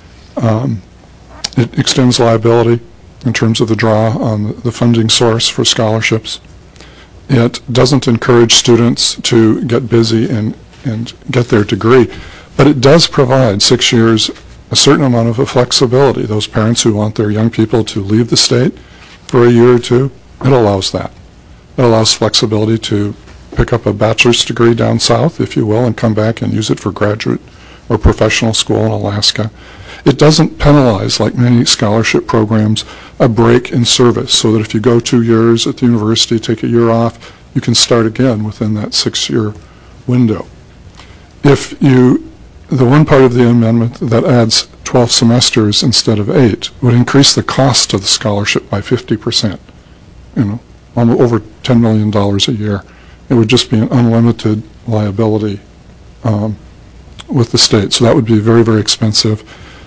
It extends liability in terms of the draw on the funding source for scholarships. It doesn't encourage students to get busy and get their degree, but it does provide 6 years a certain amount of flexibility. Those parents who want their young people to leave the state for a year or two, it allows that. It allows flexibility to pick up a bachelor's degree down south, if you will, and come back and use it for graduate or professional school in Alaska. It doesn't penalize, like many scholarship programs, a break in service, so that if you go 2 years at the university, take a year off, you can start again within that 6-year window. The one part of the amendment that adds 12 semesters instead of 8 would increase the cost of the scholarship by 50%, over $10 million a year. It would just be an unlimited liability with the state, so that would be very, very expensive.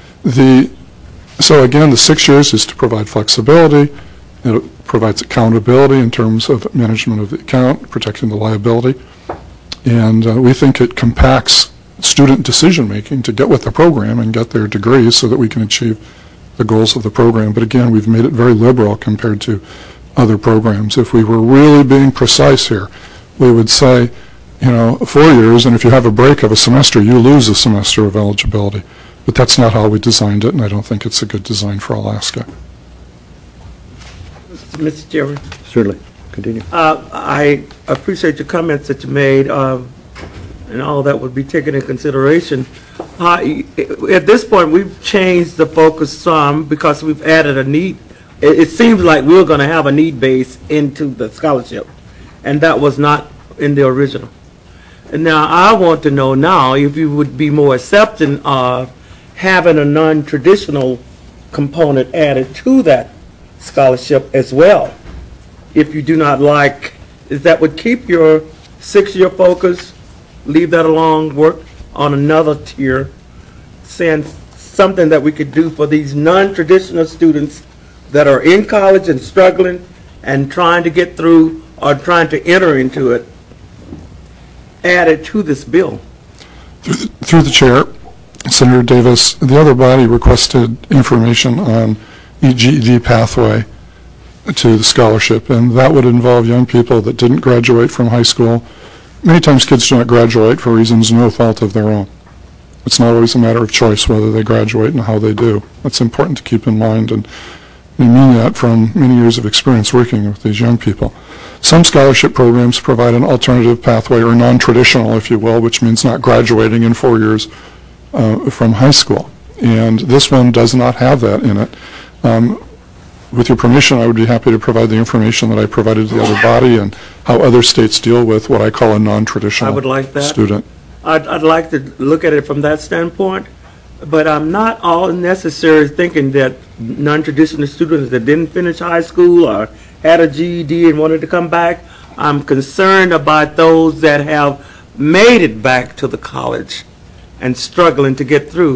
So again, the 6 years is to provide flexibility. It provides accountability in terms of management of the account, protecting the liability. And we think it compacts student decision-making to get with the program and get their degrees so that we can achieve the goals of the program. But again, we've made it very liberal compared to other programs. If we were really being precise here, we would say, 4 years, and if you have a break of a semester, you lose a semester of eligibility. But that's not how we designed it, and I don't think it's a good design for Alaska. Mr. Chairman. Certainly. Continue. I appreciate your comments that you made, and all that would be taken into consideration. At this point, we've changed the focus some because we've added a need. It seems like we're going to have a need base into the scholarship, and that was not in the original. And now I want to know now if you would be more accepting of having a non-traditional component added to that scholarship as well. If you do not like, if that would keep your 6-year focus, leave that alone, work on another tier, saying something that we could do for these non-traditional students that are in college and struggling and trying to get through or trying to enter into it, added to this bill. Through the chair, Senator Davis, the other body requested information on EGED pathway to the scholarship, and that would involve young people that didn't graduate from high school. Many times kids do not graduate for reasons no fault of their own. It's not always a matter of choice whether they graduate and how they do. That's important to keep in mind, and we mean that from many years of experience working with these young people. Some scholarship programs provide an alternative pathway, or non-traditional, if you will, which means not graduating in 4 years from high school. And this one does not have that in it. With your permission, I would be happy to provide the information that I provided to the other body and how other states deal with what I call a non-traditional I would like that. student. I'd like to look at it from that standpoint, but I'm not all necessarily thinking that non-traditional students that didn't finish high school or had a GED and wanted to come back. I'm concerned about those that have made it back to the college and struggling to get through.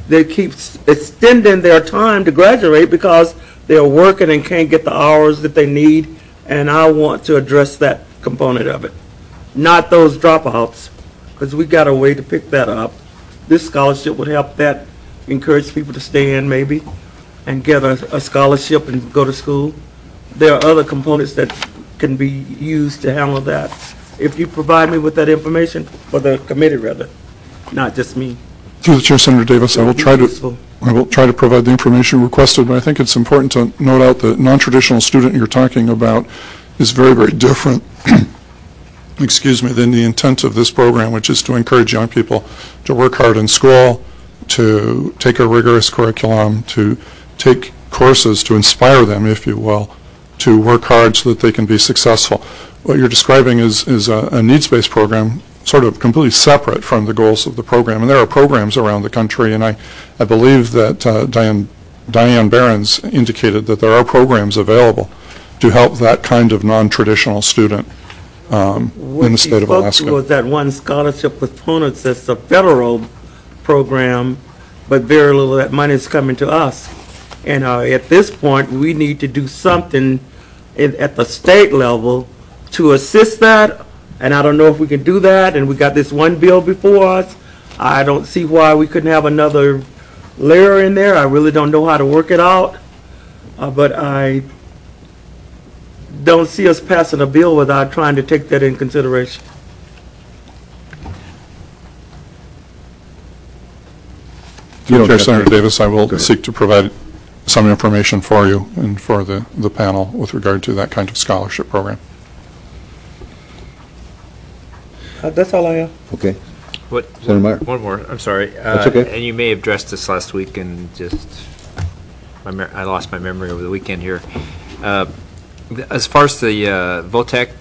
they keep extending their time to graduate because they're working and can't get the hours that they need, and I want to address that component of it. Not those dropouts, because we got a way to pick that up. This scholarship would help that, encourage people to stay in maybe and get a scholarship and go to school. There are other components that can be used to handle that. If you provide me with that information, for the committee rather, not just me. Through the Chair, Senator Davis, I will try Useful. to provide the information requested, but I think it's important to note out the non-traditional student you're talking about is very, very different excuse me, than the intent of this program, which is to encourage young people to work hard in school, to take a rigorous curriculum, to take courses to inspire them, if you will, to work hard so that they can be successful. What you're describing is a needs-based program, sort of completely separate from the goals of the program. And there are programs around the country, and I believe that Diane Behrens indicated that there are programs available to help that kind of non-traditional student in the state of Alaska. What was that one scholarship with Ponus that's a federal program, but very little of that money is coming to us. And at this point, we need to do something at the state level to assist that, and I don't know if we can do that, and we got this one bill before us. I don't see why we couldn't have another layer in there. I really don't know how to work it out, but I don't see us passing a bill without trying to take that in consideration. Chair Senator Davis, I will seek to provide some information for you and for the panel with regard to that kind of scholarship program. That's all I have. Okay. Senator Meyer. One more. I'm sorry. That's okay. And you may have addressed this last week, and just I lost my memory over the weekend here. As far as the VOTEC,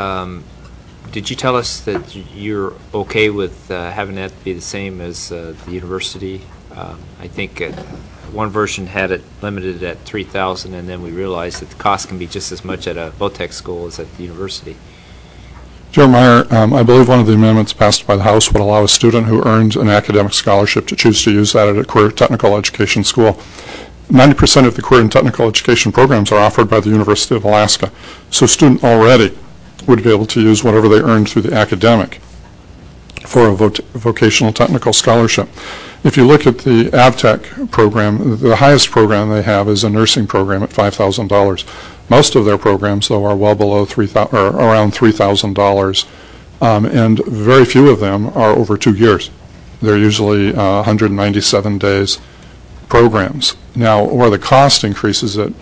did you tell us that you're okay with having that be the same as the university? I think one version had it limited at $3,000, and then we realized that the cost can be just as much at a VOTEC school as at the university. Chair Meyer, I believe one of the amendments passed by the House would allow a student who earned an academic scholarship to choose to use that at a career technical education school. 90% of the career and technical education programs are offered by the University of Alaska, so a student already would be able to use whatever they earned through the academic for a vocational technical scholarship. If you look at the AvTech program, the highest program they have is a nursing program at $5,000. Most of their programs, though, are well below around $3,000, and very few of them are over 2 years. They're usually 197 days programs. Now, where the cost increases at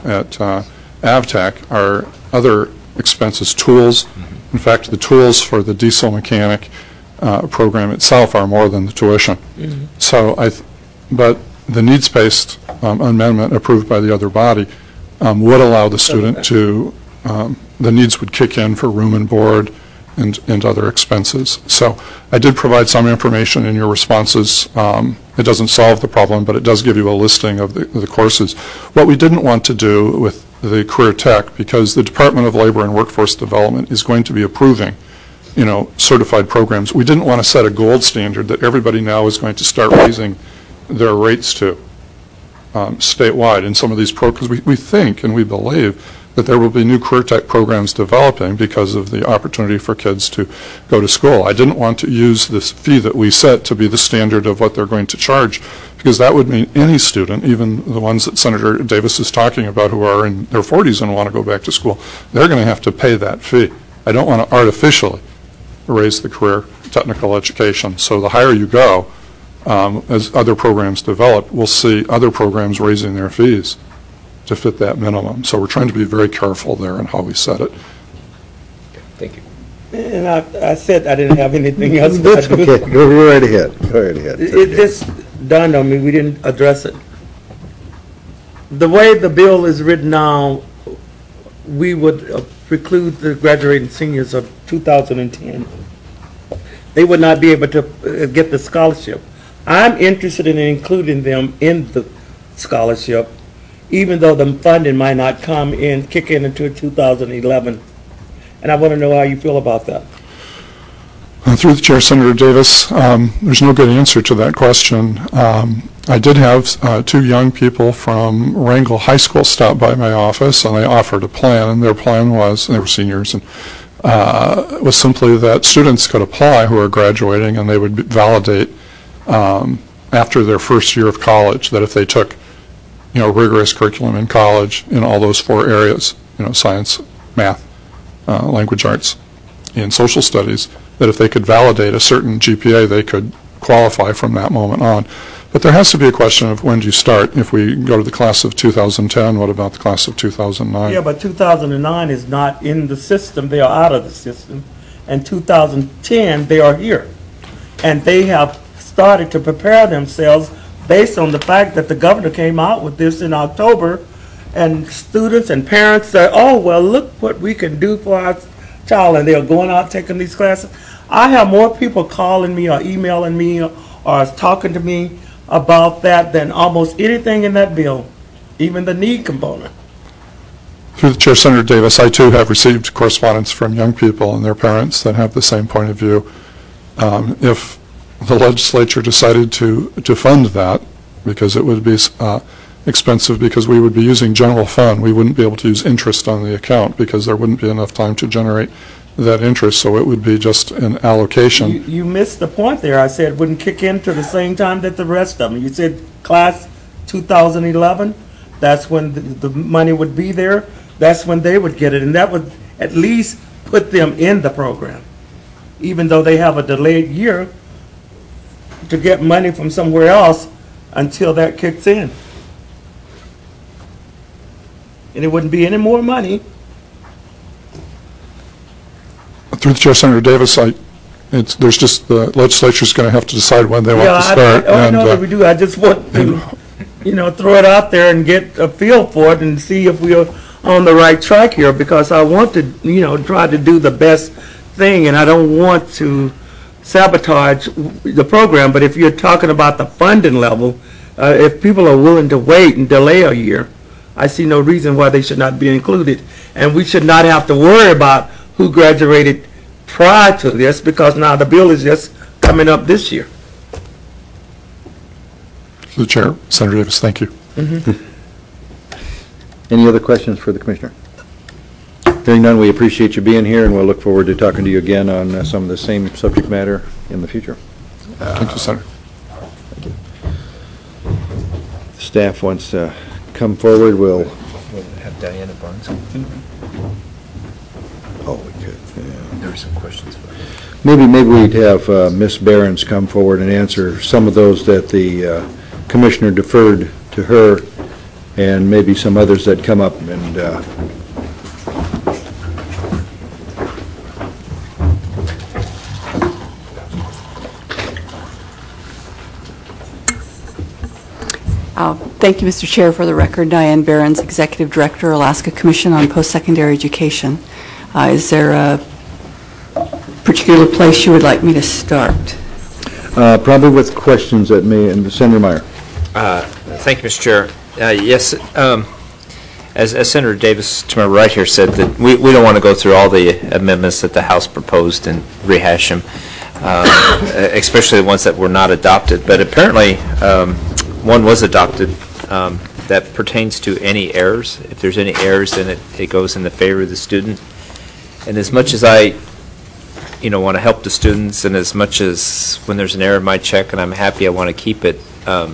AvTech are other expenses, tools. In fact, the tools for the diesel mechanic program itself are more than the tuition. So, but the needs-based amendment approved by the other body would allow the student to, the needs would kick in for room and board and other expenses. So I did provide some information in your responses. It doesn't solve the problem, but it does give you a listing of the courses. What we didn't want to do with the career tech, because the Department of Labor and Workforce Development is going to be approving, certified programs, we didn't want to set a gold standard that everybody now is going to start raising their rates to statewide in some of these programs. We think and we believe that there will be new career tech programs developing because of the opportunity for kids to go to school. I didn't want to use this fee that we set to be the standard of what they're going to charge, because that would mean any student, even the ones that Senator Davis is talking about who are in their 40s and want to go back to school, they're going to have to pay that fee. I don't want to artificially raise the career technical education. So the higher you go, as other programs develop, we'll see other programs raising their fees to fit that minimum. So we're trying to be very careful there in how we set it. Thank you. And I said I didn't have anything else. That's okay. Go right ahead. Go right ahead. It just dawned on me we didn't address it. The way the bill is written now, we would preclude the graduating seniors of 2010. They would not be able to get the scholarship. I'm interested in including them in the scholarship, even though the funding might not kick in until 2011. And I want to know how you feel about that. Through the chair, Senator Davis, there's no good answer to that question. I did have 2 young people from Wrangell High School stop by my office, and they offered a plan, and their plan was, and they were seniors, and was simply that students could apply who are graduating, and they would validate after their first year of college that if they took, rigorous curriculum in college in all those 4 areas, science, math, language arts, and social studies, that if they could validate a certain GPA, they could qualify from that moment on. But there has to be a question of when do you start. If we go to the class of 2010, what about the class of 2009? Yeah, but 2009 is not in the system. They are out of the system. And 2010, they are here. And they have started to prepare themselves based on the fact that the governor came out with this in October, and students and parents say, oh, well, look what we can do for our child, and they're going out taking these classes. I have more people calling me or emailing me or talking to me about that than almost anything in that bill, even the need component. Through the chair, Senator Davis, I too have received correspondence from young people and their parents that have the same point of view. If the legislature decided to fund that, because it would be expensive, because we would be using general fund, we wouldn't be able to use interest on the account because there wouldn't be enough time to generate that interest, so it would be just an allocation. You missed the point there. I said it wouldn't kick in to the same time that the rest of them. You said class 2011, that's when the money would be there. That's when they would get it, and that would at least put them in the program, even though they have a delayed year to get money from somewhere else until that kicks in. And it wouldn't be any more money. Through the chair, Senator Davis, there's just the legislature's going to have to decide when they want to start. I know that we do. I just want to, throw it out there and get a feel for it and see if we're on the right track here, because I want to, try to do the best thing, and I don't want to sabotage the program. But if you're talking about the funding level, if people are willing to wait and delay a year, I see no reason why they should not be included. And we should not have to worry about who graduated prior to this, because now the bill is just coming up this year. Through the chair, Senator Davis, thank you. Any other questions for the Commissioner? Hearing none, we appreciate you being here, and we'll look forward to talking to you again on some of the same subject matter in the future. Thank you, Senator. Thank you. Staff wants to come forward. We'll have Diana Barnes. Oh, we could. Yeah. There were some questions. Maybe we'd have Ms. Behrens come forward and answer some of those that the Commissioner deferred to her, and maybe some others that come up. And Thank you, Mr. Chair. For the record, Diane Behrens, Executive Director, Alaska Commission on Post-Secondary Education. Is there a particular place you would like me to start? Probably with questions that may, and Senator Meyer. Thank you, Mr. Chair. Yes, as Senator Davis to my right here said, that we don't want to go through all the amendments that the House proposed and rehash them, especially the ones that were not adopted. But apparently, one was adopted that pertains to any errors. If there's any errors, then it goes in the favor of the student. And as much as I want to help the students, and as much as when there's an error in my check and I'm happy I want to keep it,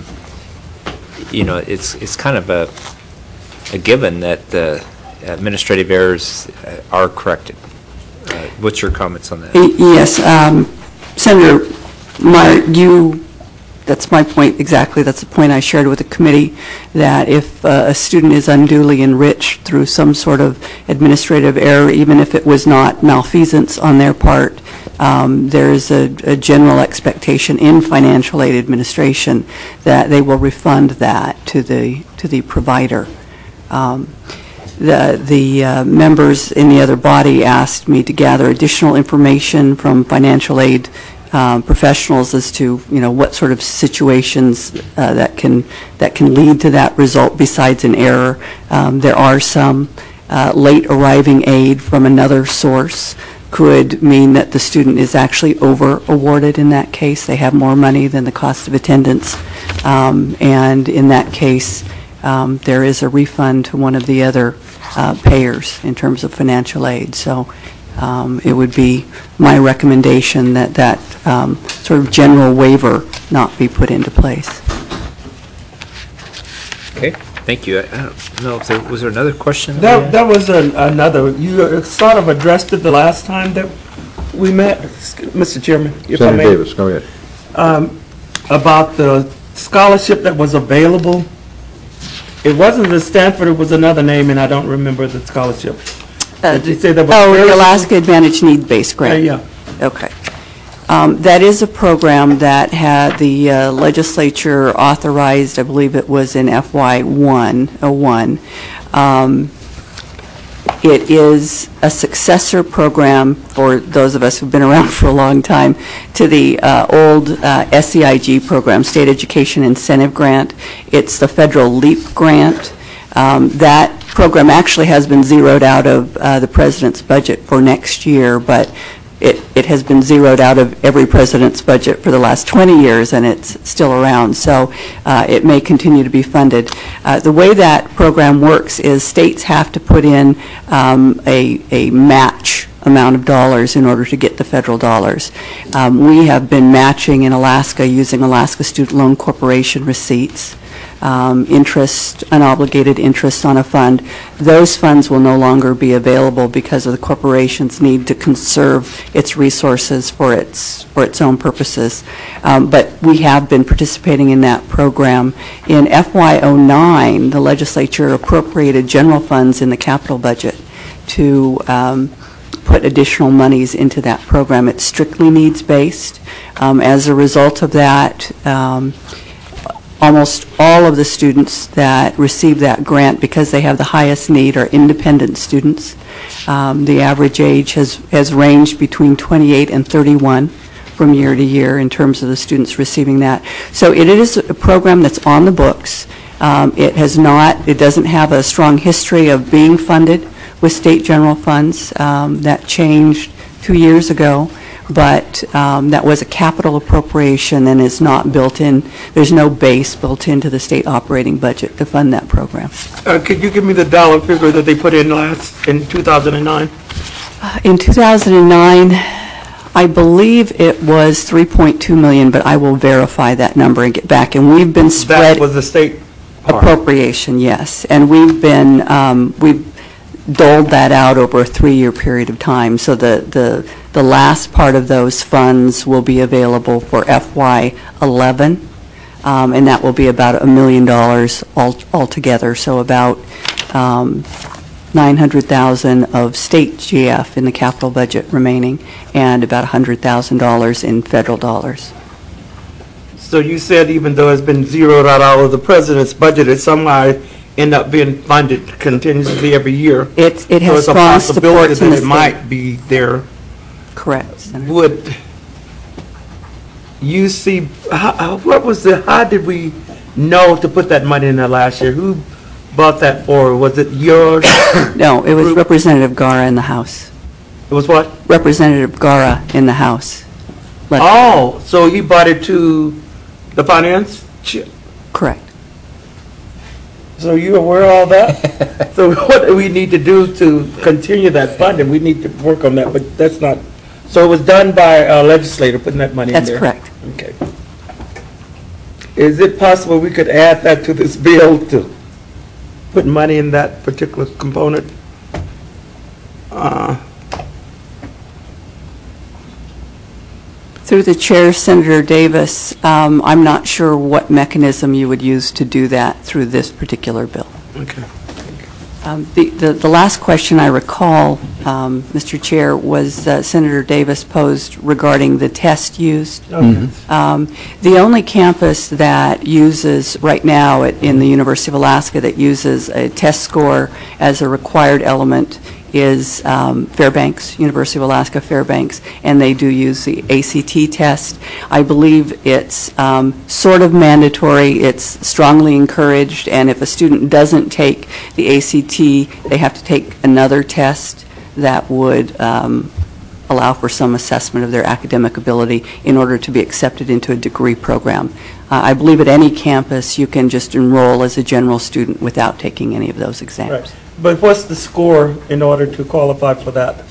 it's kind of a given that the administrative errors are corrected. What's your comments on that? Yes, Senator Meyer, that's my point exactly. That's the point I shared with the committee, that if a student is unduly enriched through some sort of administrative error, even if it was not malfeasance on their part, there is a general expectation in financial aid administration that they will refund that to the provider. The members in the other body asked me to gather additional information from financial aid professionals as to what sort of situations that can lead to that result besides an error. There are some late arriving aid from another source could mean that the student is actually over-awarded in that case. They have more money than the cost of attendance. And in that case, there is a refund to one of the other payers in terms of financial aid. So it would be my recommendation that that sort of general waiver not be put into place. Okay, thank you. I don't know if there, was there another question? That was another, you sort of addressed it the last time that we met, Mr. Chairman, if I Senator may. Davis, go ahead. About the scholarship that was available. It wasn't the Stanford, it was another name, and I don't remember the scholarship. Did you say that was the Alaska Advantage Need-Based Grant. Yeah. Okay. That is a program that had the legislature authorized, I believe it was in FY01. It is a successor program for those of us who've been around for a long time to the old SEIG program, State Education Incentive Grant. It's the federal LEAP grant. That program actually has been zeroed out of the president's budget for next year, but it has been zeroed out of every president's budget for the last 20 years, and it's still around, so it may continue to be funded. The way that program works is states have to put in a match amount of dollars in order to get the federal dollars. We have been matching in Alaska using Alaska Student Loan Corporation receipts. Interest, unobligated interest on a fund. Those funds will no longer be available because of the corporation's need to conserve its resources for its own purposes. But we have been participating in that program. In FY09, the legislature appropriated general funds in the capital budget to put additional monies into that program. It's strictly needs-based. As a result of that, almost all of the students that receive that grant, because they have the highest need, are independent students. The average age has ranged between 28 and 31 from year to year in terms of the students receiving that. So it is a program that's on the books. It doesn't have a strong history of being funded with state general funds. That changed 2 years ago. But that was a capital appropriation and is not built in. There's no base built into the state operating budget to fund that program. Could you give me the dollar figure that they put in in 2009? In 2009, I believe it was $3.2 million, but I will verify that number and get back. And we've been spread. That was the state part. Appropriation, yes. And we've doled that out over a 3-year period of time. So the last part of those funds will be available for FY11, and that will be about $1 million altogether. So about $900,000 of state GF in the capital budget remaining, and about $100,000 in federal dollars. So you said even though it's been zeroed out of the president's budget, it somehow end up being funded continuously every year. It has so strong it's a possibility support that it might be there. Correct, Senator. Would you see, how did we know to put that money in there last year? Who bought that for? Was it yours? No, it was Representative Gara in the House. It was what? Representative Gara in the House. Oh, so he bought it to the finance? Correct. So you aware of all that? So what do we need to do to continue that funding? We need to work on that, but that's not, so it was done by a legislator putting that money in there? That's correct. Okay. Is it possible we could add that to this bill to put money in that particular component? Through the chair, Senator Davis, I'm not sure what mechanism you would use to do that through this particular bill. Okay. The last question I recall, Mr. Chair, was Senator Davis posed regarding the test used. The only campus that uses right now in the University of Alaska that uses a test score as a required element is Fairbanks, University of Alaska Fairbanks, and they do use the ACT test. I believe it's sort of mandatory, it's strongly encouraged, and if a student doesn't take the ACT, they have to take another test that would allow for some assessment of their academic ability in order to be accepted into a degree program. I believe at any campus you can just enroll as a general student without taking any of those exams. Right. But what's the score in order to qualify for that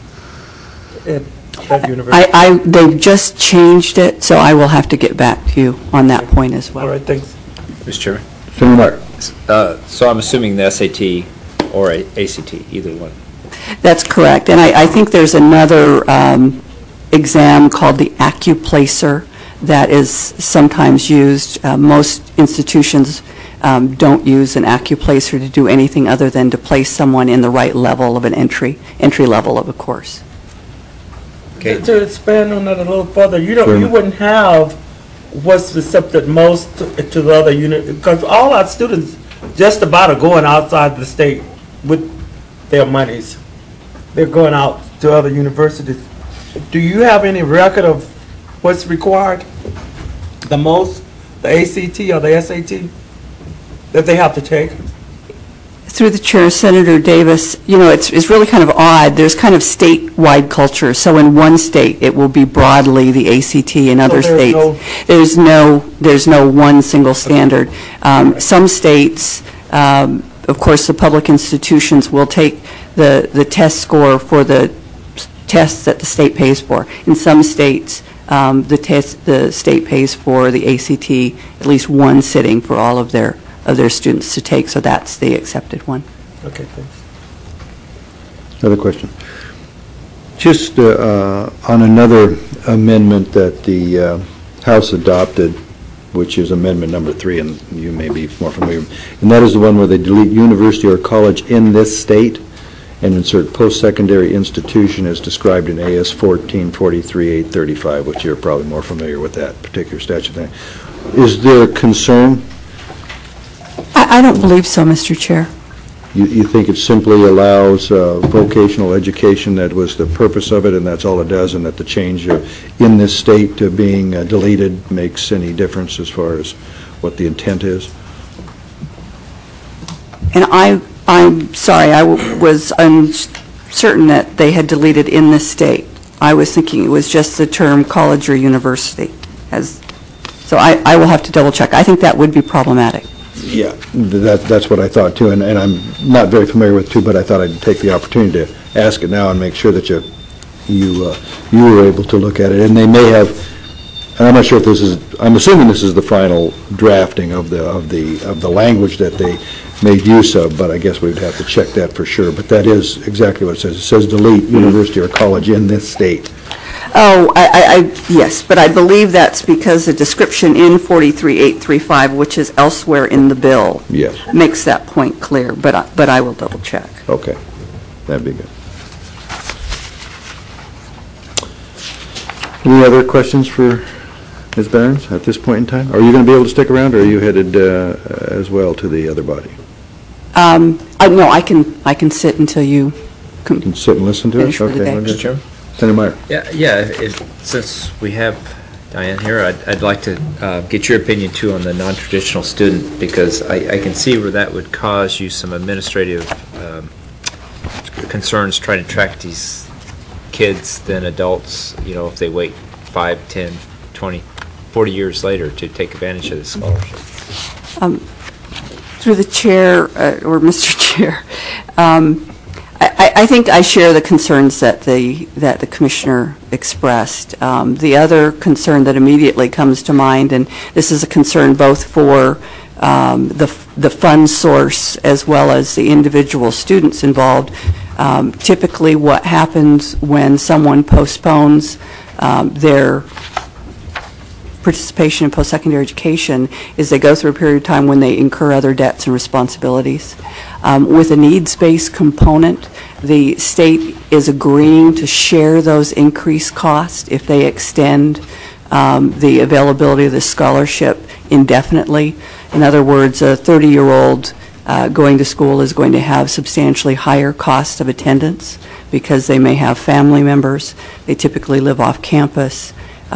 at that university? They've just changed it, so I will have to get back to you on that point as well. All right, thanks. Mr. Chairman? Senator Meyer. So I'm assuming the SAT or ACT, either one. That's correct. And I think there's another exam called the AccuPlacer that is sometimes used. Most institutions don't use an AccuPlacer to do anything other than to place someone in the right level of an entry level of a course. Okay. To expand on that a little further, you wouldn't have what's accepted most to the other unit, because all our students just about are going outside the state with their monies. They're going out to other universities. Do you have any record of what's required the most, the ACT or the SAT, that they have to take? Through the chair, Senator Davis, you know, it's really kind of odd. There's kind of statewide culture. So in one state, it will be broadly the ACT. In other states, there's no one single standard. Some states, of course, the public institutions will take the test score for the tests that the state pays for. In some states, the state pays for the ACT at least one sitting for all of their students to take, so that's the accepted one. Okay, thanks. Other question? Just on another amendment that the House adopted, which is amendment number 3, and you may be more familiar, and that is the one where they delete university or college in this state and insert post-secondary institution as described in AS 1443-835, which you're probably more familiar with that particular statute thing. Is there concern? I don't believe so, Mr. Chair. You think it simply allows vocational education, that was the purpose of it, and that's all it does, and that the change in this state to being deleted makes any difference as far as what the intent is? And I'm sorry, I was uncertain that they had deleted in this state. I was thinking it was just the term college or university. So I will have to double check. I think that would be problematic. Yeah, that's what I thought too, and I'm not very familiar with it too, but I thought I'd take the opportunity to ask it now and make sure that you were able to look at it. And they may have, and I'm not sure if this is, I'm assuming this is the final drafting of the language that they made use of, but I guess we'd have to check that for sure. But that is exactly what it says. It says delete university or college in this state. Oh, yes, but I believe that's because the description in 43835, which is elsewhere in the bill, Yes. makes that point clear, but I will double check. Okay, that'd be good. Any other questions for Ms. Barnes at this point in time? Are you going to be able to stick around, or are you headed as well to the other body? No, I can sit until you Can sit and listen to finish it? for the day. Okay. Mr. Chairman? Senator Meyer. Yeah. Since we have Diane here, I'd like to get your opinion too on the non-traditional student, because I can see where that would cause you some administrative concerns trying to track these kids than adults, you know, if they wait 5, 10, 20, 40 years later to take advantage of the scholarship. Through the chair, or Mr. Chair, I think I share the concerns that the commissioner expressed. The other concern that immediately comes to mind, and this is a concern both for the fund source as well as the individual students involved. Typically, what happens when someone postpones their participation in post-secondary education is they go through a period of time when they incur other debts and responsibilities. With a needs-based component, the state is agreeing to share those increased costs if they extend the availability of the scholarship indefinitely. In other words, a 30-year-old going to school is going to have substantially higher costs of attendance because they may have family members. They typically live off campus.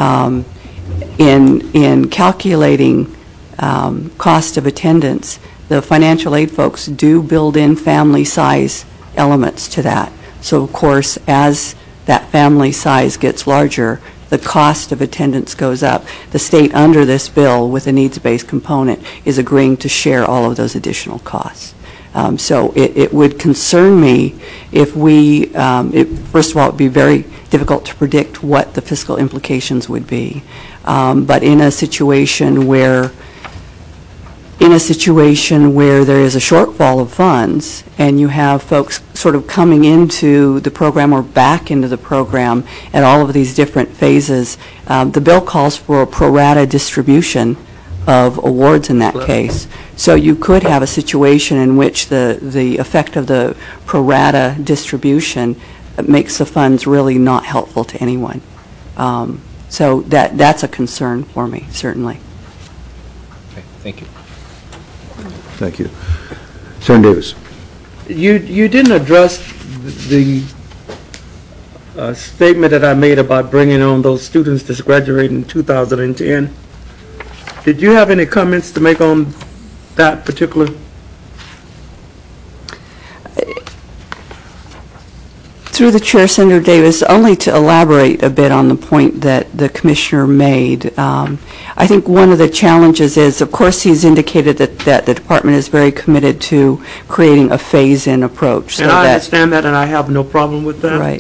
In calculating cost of attendance, the financial aid folks do build in family size elements to that. So of course, as that family size gets larger, the cost of attendance goes up. The state under this bill with a needs-based component is agreeing to share all of those additional costs. So it would concern me if we, first of all, it would be very difficult to predict what the fiscal implications would be. But in a situation where there is a shortfall of funds and you have folks sort of coming into the program or back into the program at all of these different phases, the bill calls for a pro rata distribution of awards in that case. So you could have a situation in which the effect of the pro rata distribution makes the funds really not helpful to anyone. So that's a concern for me, certainly. Okay, thank you. Thank you. Senator Davis. You didn't address the statement that I made about bringing on those students that's graduating in 2010. Did you have any comments to make on that particular? Through the chair, Senator Davis, only to elaborate a bit on the point that the commissioner made. I think one of the challenges is, of course, he's indicated that the department is very committed to creating a phase-in approach. And I understand that, and I have no problem with that. Right.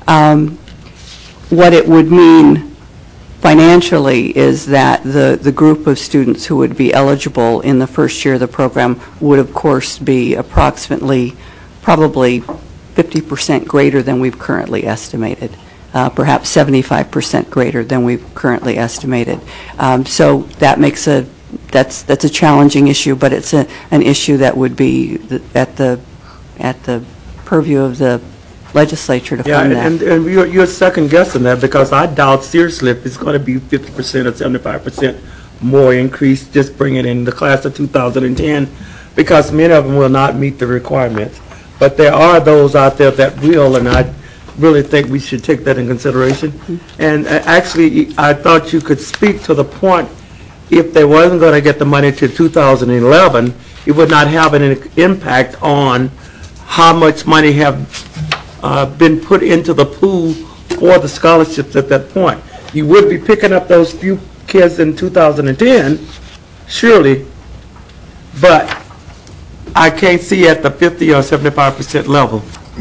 What it would mean financially is that the group of students who would be eligible in the first year of the program would, of course, be approximately, probably 50% greater than we've currently estimated, perhaps 75% greater than we've currently estimated. So that makes that's a challenging issue, but it's an issue that would be at the purview of the legislature to fund that. And you're second guessing that, because I doubt seriously if it's going to be 50% or 75% more increase just bringing in the class of 2010, because many of them will not meet the requirements. But there are those out there that will, and I really think we should take that in consideration. And actually, I thought you could speak to the point, if they wasn't going to get the money to 2011, it would not have an impact on how much money have been put into the pool for the scholarships at that point. You would be picking up those few kids in 2010, surely, but I can't see at the 50 or 75% level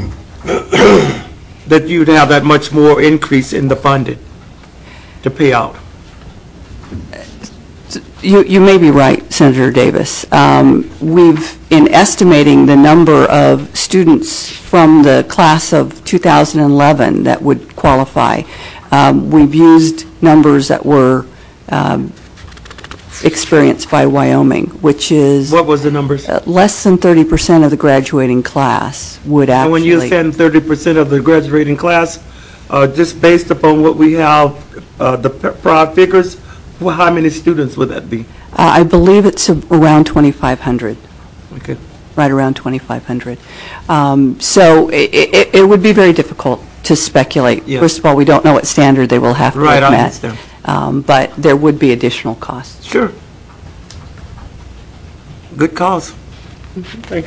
that you'd have that much more increase in the funding to pay out. You may be right, Senator Davis. In estimating the number of students from the class of 2011 that would qualify, we've used numbers that were experienced by Wyoming, which is... What was the numbers? Less than 30% of the graduating class would actually... And when you said 30% of the graduating class, just based upon what we have, the prior figures, well, how many students would that be? I believe it's around 2,500. Okay. Right around 2,500. So it would be very difficult to speculate. Yeah. First of all, we don't know what standard they will have to Right, have I met. understand. But there would be additional costs. Sure. Good cause. Thanks.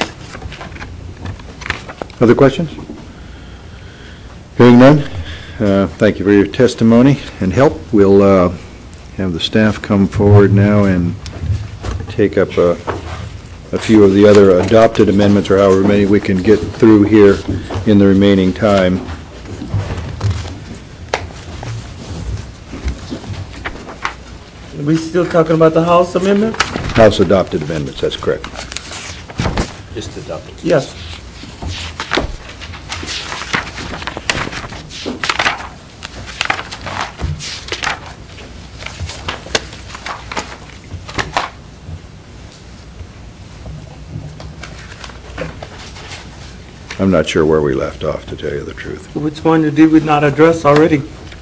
Other questions? Hearing none, thank you for your testimony and help. We'll have the staff come forward now and take up a few of the other adopted amendments, or however many we can get through here in the remaining time. Are we still talking about the House amendment? House adopted amendments, that's correct. Just adopted. Yes. I'm not sure where we left off, to tell you the truth. Which one did we not address already?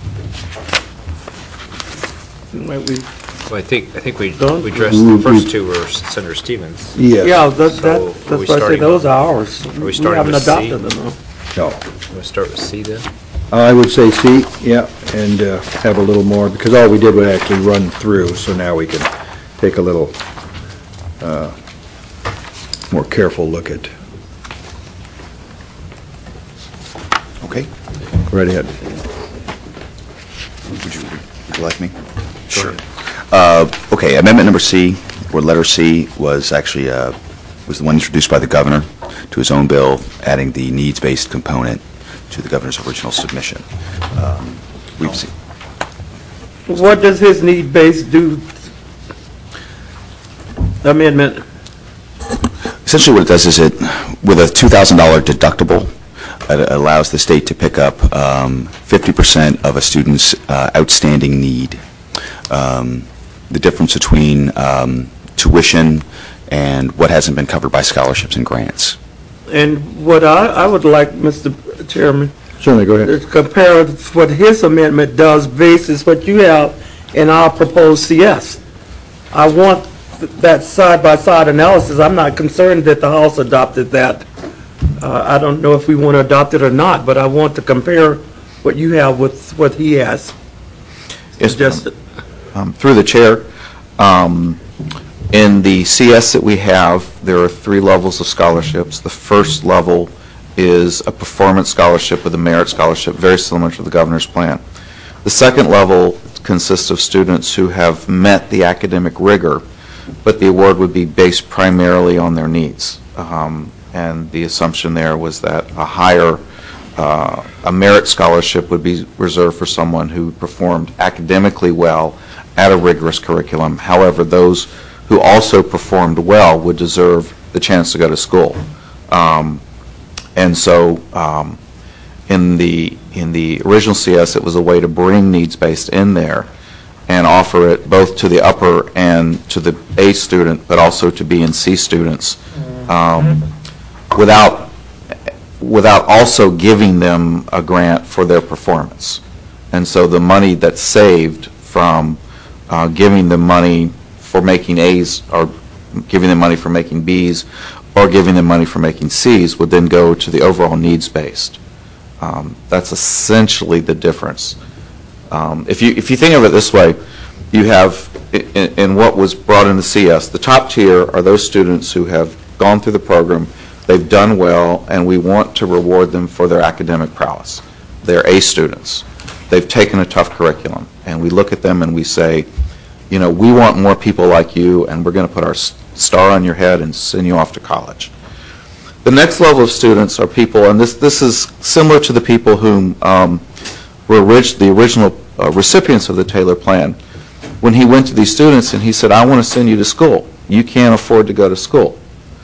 Might we? Well, I think we Done? addressed the first two were Senator Stevens. Yes. Yeah, So, that's are why we I say starting those with- are ours. we starting haven't with C? adopted them, though. No. We'll start with C then. I would say C, yeah, and have a little more, because all we did was actually run through, so now we can take a little more careful look at. Okay. right ahead. Would you like me? Sure. Okay, amendment number C, or letter C, was actually was the one introduced by the governor to his own bill, adding the needs-based component to the governor's original submission. We've seen. What does his need-based do amendment? Essentially what it does is with a $2,000 deductible, it allows the state to pick up 50% of a student's outstanding need. The difference between tuition and what hasn't been covered by scholarships and grants. And what I would like, Mr. Chairman, Certainly, go ahead. is compare what his amendment does versus what you have in our proposed CS. I want that side-by-side analysis. I'm not concerned that the House adopted that. I don't know if we want to adopt it or not, but I want to compare what you have with what he has suggested. Through the chair, in the CS that we have, there are 3 levels of scholarships. The first level is a performance scholarship with a merit scholarship, very similar to the governor's plan. The second level consists of students who have met the academic rigor, but the award would be based primarily on their needs. And the assumption there was that a merit scholarship would be reserved for someone who performed academically well at a rigorous curriculum. However, those who also performed well would deserve the chance to go to school. And so in the original CS, it was a way to bring needs-based in there and offer it both to the upper and to the A student, but also to B and C students, without also giving them a grant for their performance. And so the money that's saved from giving them money for making A's, or giving them money for making B's, or giving them money for making C's would then go to the overall needs-based. That's essentially the difference. If you think of it this way, you have, in what was brought in the CS, the top tier are those students who have gone through the program, they've done well, and we want to reward them for their academic prowess. They're A students. They've taken a tough curriculum, and we look at them and we say, you know, we want more people like you, and we're going to put our star on your head and send you off to college. The next level of students are people, and this is similar to the people whom were the original recipients of the Taylor Plan. When he went to these students and he said, I want to send you to school. You can't afford to go to school.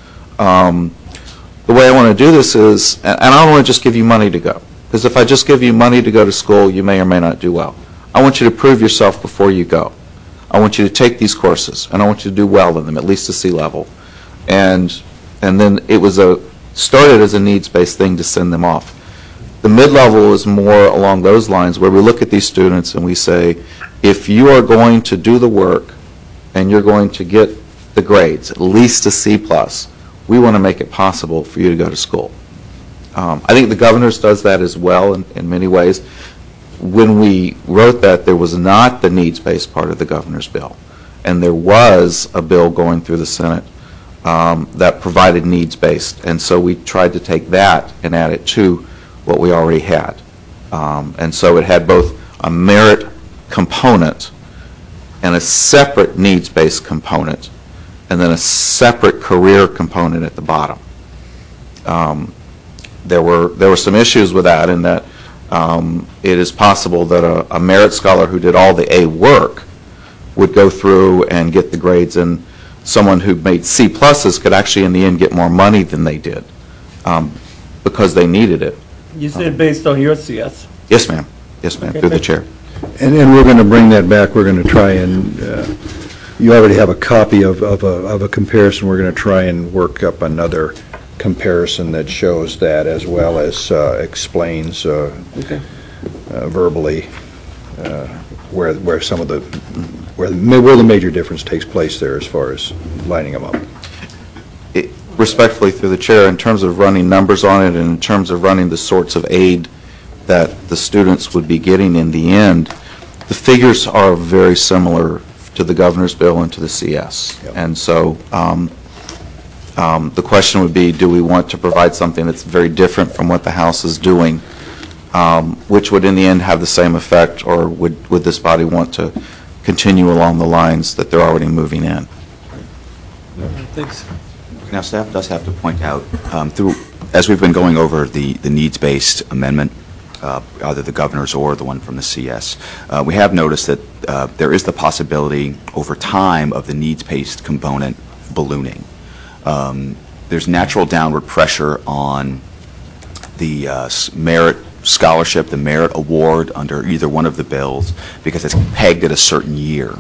The way I want to do this is, and I don't want to just give you money to go, because if I just give you money to go to school, you may or may not do well. I want you to prove yourself before you go. I want you to take these courses, and I want you to do well in them, at least to C level. And then it was started as a needs-based thing to send them off. The mid-level is more along those lines, where we look at these students and we say, if you are going to do the work and you're going to get the grades, at least a C+, we want to make it possible for you to go to school. I think the governor's does that as well in many ways. When we wrote that, there was not the needs-based part of the governor's bill, and there was a bill going through the Senate that provided needs-based, and so we tried to take that and add it to what we already had. And so it had both a merit component and a separate needs-based component, and then a separate career component at the bottom. There were some issues with that, in that it is possible that a merit scholar who did all the A work would go through and get the grades, and someone who made C pluses could actually in the end get more money than they did because they needed it. You said based on your CS. Yes, ma'am. Yes, ma'am, through the chair. And we're going to bring that back. We're going to try and, you already have a copy of a comparison. We're going to try and work up another comparison that shows that, as well as explains verbally where the major difference takes place there as far as lining them up. Respectfully, through the chair, in terms of running numbers on it and in terms of running the sorts of aid that the students would be getting in the end, the figures are very similar to the governor's bill and to the CS. Yep. And so the question would be, do we want to provide something that's very different from what the House is doing which would in the end have the same effect, or would this body want to continue along the lines that they're already moving in? Thanks. Now, staff does have to point out, as we've been going over the needs-based amendment, either the governor's or the one from the CS, we have noticed that there is the possibility over time of the needs-based component ballooning. There's natural downward pressure on the merit scholarship, the merit award under either one of the bills, because it's pegged at a certain year.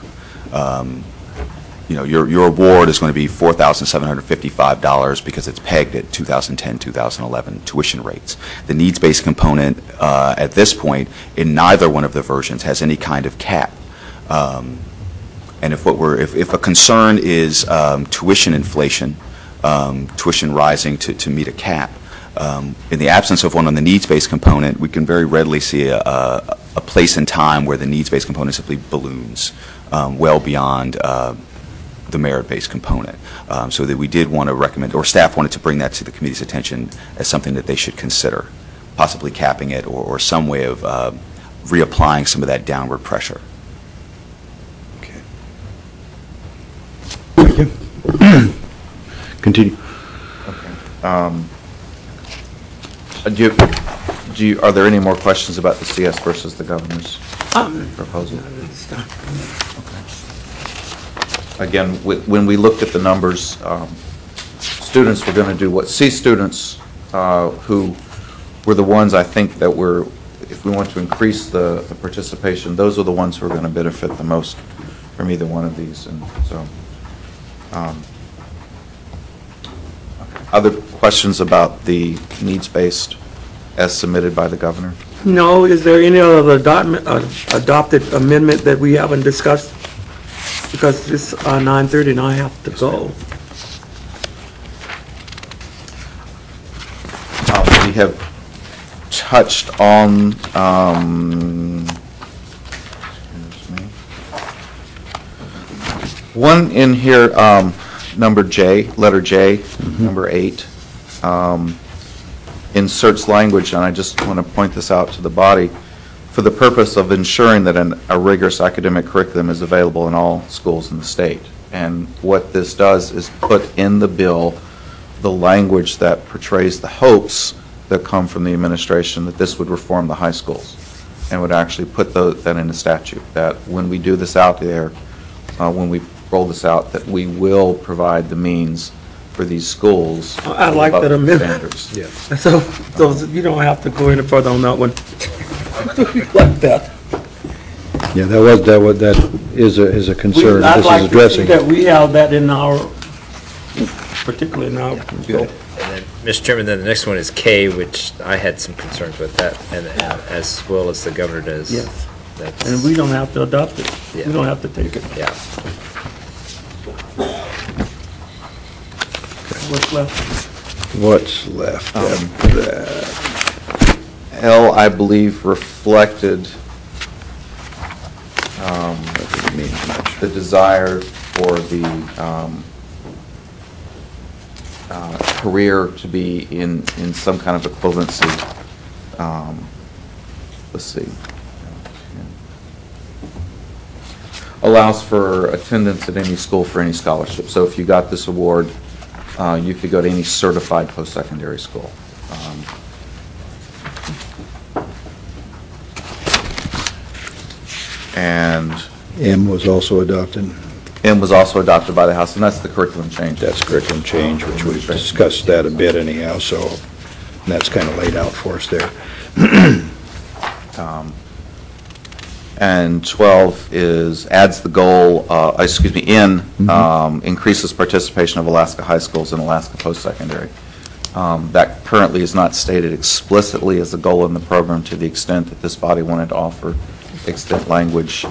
Your award is going to be $4,755 because it's pegged at 2010, 2011 tuition rates. The needs-based component at this point in neither one of the versions has any kind of cap. And if a concern is tuition inflation, tuition rising to meet a cap, in the absence of one on the needs-based component, we can very readily see a place in time where the needs-based component simply balloons well beyond the merit-based component. So that we did want to recommend, or staff wanted to bring that to the committee's attention as something that they should consider, possibly capping it or some way of reapplying some of that downward pressure. Okay. Thank you. Continue. Okay. Are there any more questions about the CS versus the governor's proposal? Again, when we looked at the numbers, students were going to do what? C students who were the ones I think that were, if we want to increase the participation, those are the ones who are going to benefit the most from either one of these. And so, other questions about the needs-based as submitted by the governor? No, is there any other adopted amendment that we haven't discussed? Because it's 9:30 and I have to go. We have touched on one in here, number J, letter J, number 8, inserts language, and I just want to point this out to the body, for the purpose of ensuring that a rigorous academic curriculum is available in all schools in the state. And what this does is put in the bill the language that portrays the hopes that come from the administration that this would reform the high schools, and would actually put that in the statute, that when we do this out there, when we roll this out, that we will provide the means for these schools. I like that amendment. Standards. Yeah. So you don't have to go any further on that one. Like that. Yeah, that is a concern I'd this like is to see addressing. that we have that in our, particularly in our. Good. And then, Mr. Chairman, then the next one is K, which I had some concerns with that, and as well as the governor does. Yes. That's- And we don't have to adopt it. Yeah. We don't have to take it. Yeah. What's left? What's left after that? L, I believe, reflected Doesn't mean much. the desire for the career to be in some kind of equivalency. Let's see. Allows for attendance at any school for any scholarship. So if you got this award, you could go to any certified post-secondary school. And M was also adopted. M was also adopted by the House, and that's the curriculum change. That's curriculum change, which we've discussed that a bit anyhow, so that's kind of laid out for us there. And 12 adds the goal, N, increases participation of Alaska high schools in Alaska post-secondary. That currently is not stated explicitly as a goal in the program, to the extent that this body wanted to offer intent language.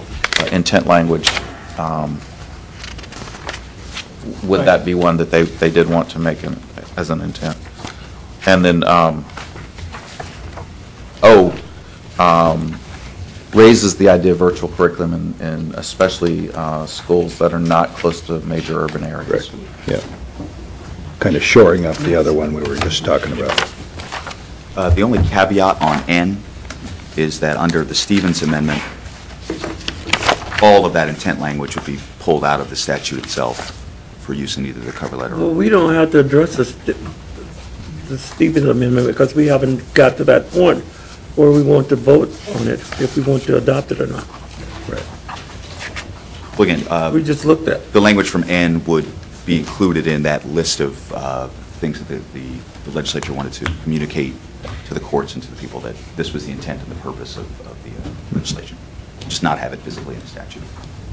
Would that be one that they did want to make as an intent? And then raises the idea of virtual curriculum in especially schools that are not close to major urban areas. Yeah. Kind of shoring up the other one we were just talking about. The only caveat on N is that under the Stevens Amendment, all of that intent language would be pulled out of the statute itself for use in either the cover letter Well, or... we don't have to address the Stevens Amendment because we haven't got to that point where we want to vote on it, if we want to adopt it or not. Well, again, We just looked at. the language from N would be included in that list of things that the legislature wanted to communicate to the courts and to the people that this was the intent and the purpose of the legislation. Just not have it visibly in the statute.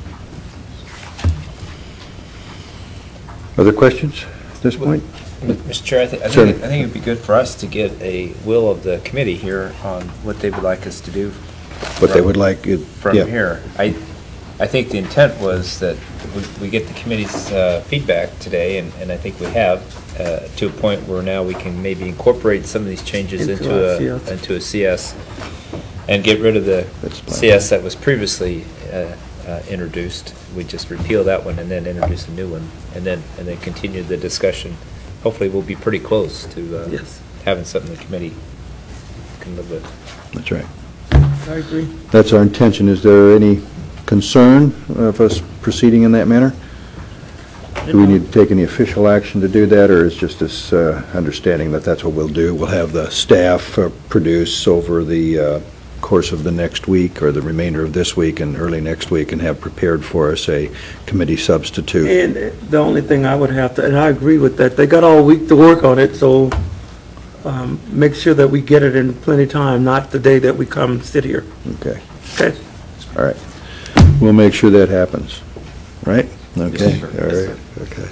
Other questions at this point? Mr. Chair, I Sure. think it would be good for us to get a will of the committee here on what they would like us to do. What they would like, From yeah. here. I think the intent was that we get the committee's feedback today, and I think we have, to a point where now we can maybe incorporate some of these changes into a CS and get rid of the That's fine. CS that was previously introduced. We just repeal that one and then introduce a new one, and then continue the discussion. Hopefully, we'll be pretty close to Yes. having something the committee can live with. That's right. I agree. That's our intention. Is there any concern of us proceeding in that manner? Do we need to take any official action to do that, or is just this understanding that that's what we'll do? We'll have the staff produce over the course of the next week, or the remainder of this week and early next week, and have prepared for us a committee substitute. And the only thing I would have to, and I agree with that, they got all week to work on it, so make sure that we get it in plenty of time, not the day that we come sit here. Okay. Okay? All right. We'll make sure that happens. Right? Okay. Yes, sir. All Yes, right. Okay.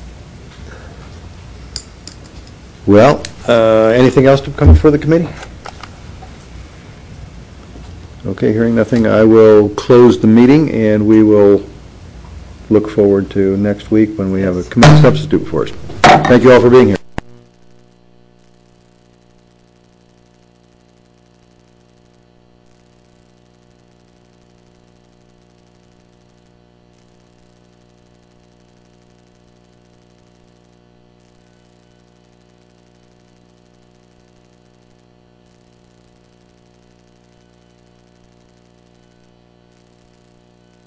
Well, anything else to come before the committee? Okay, hearing nothing, I will close the meeting, and we will look forward to next week when we have a committee substitute for us. Thank you all for being here.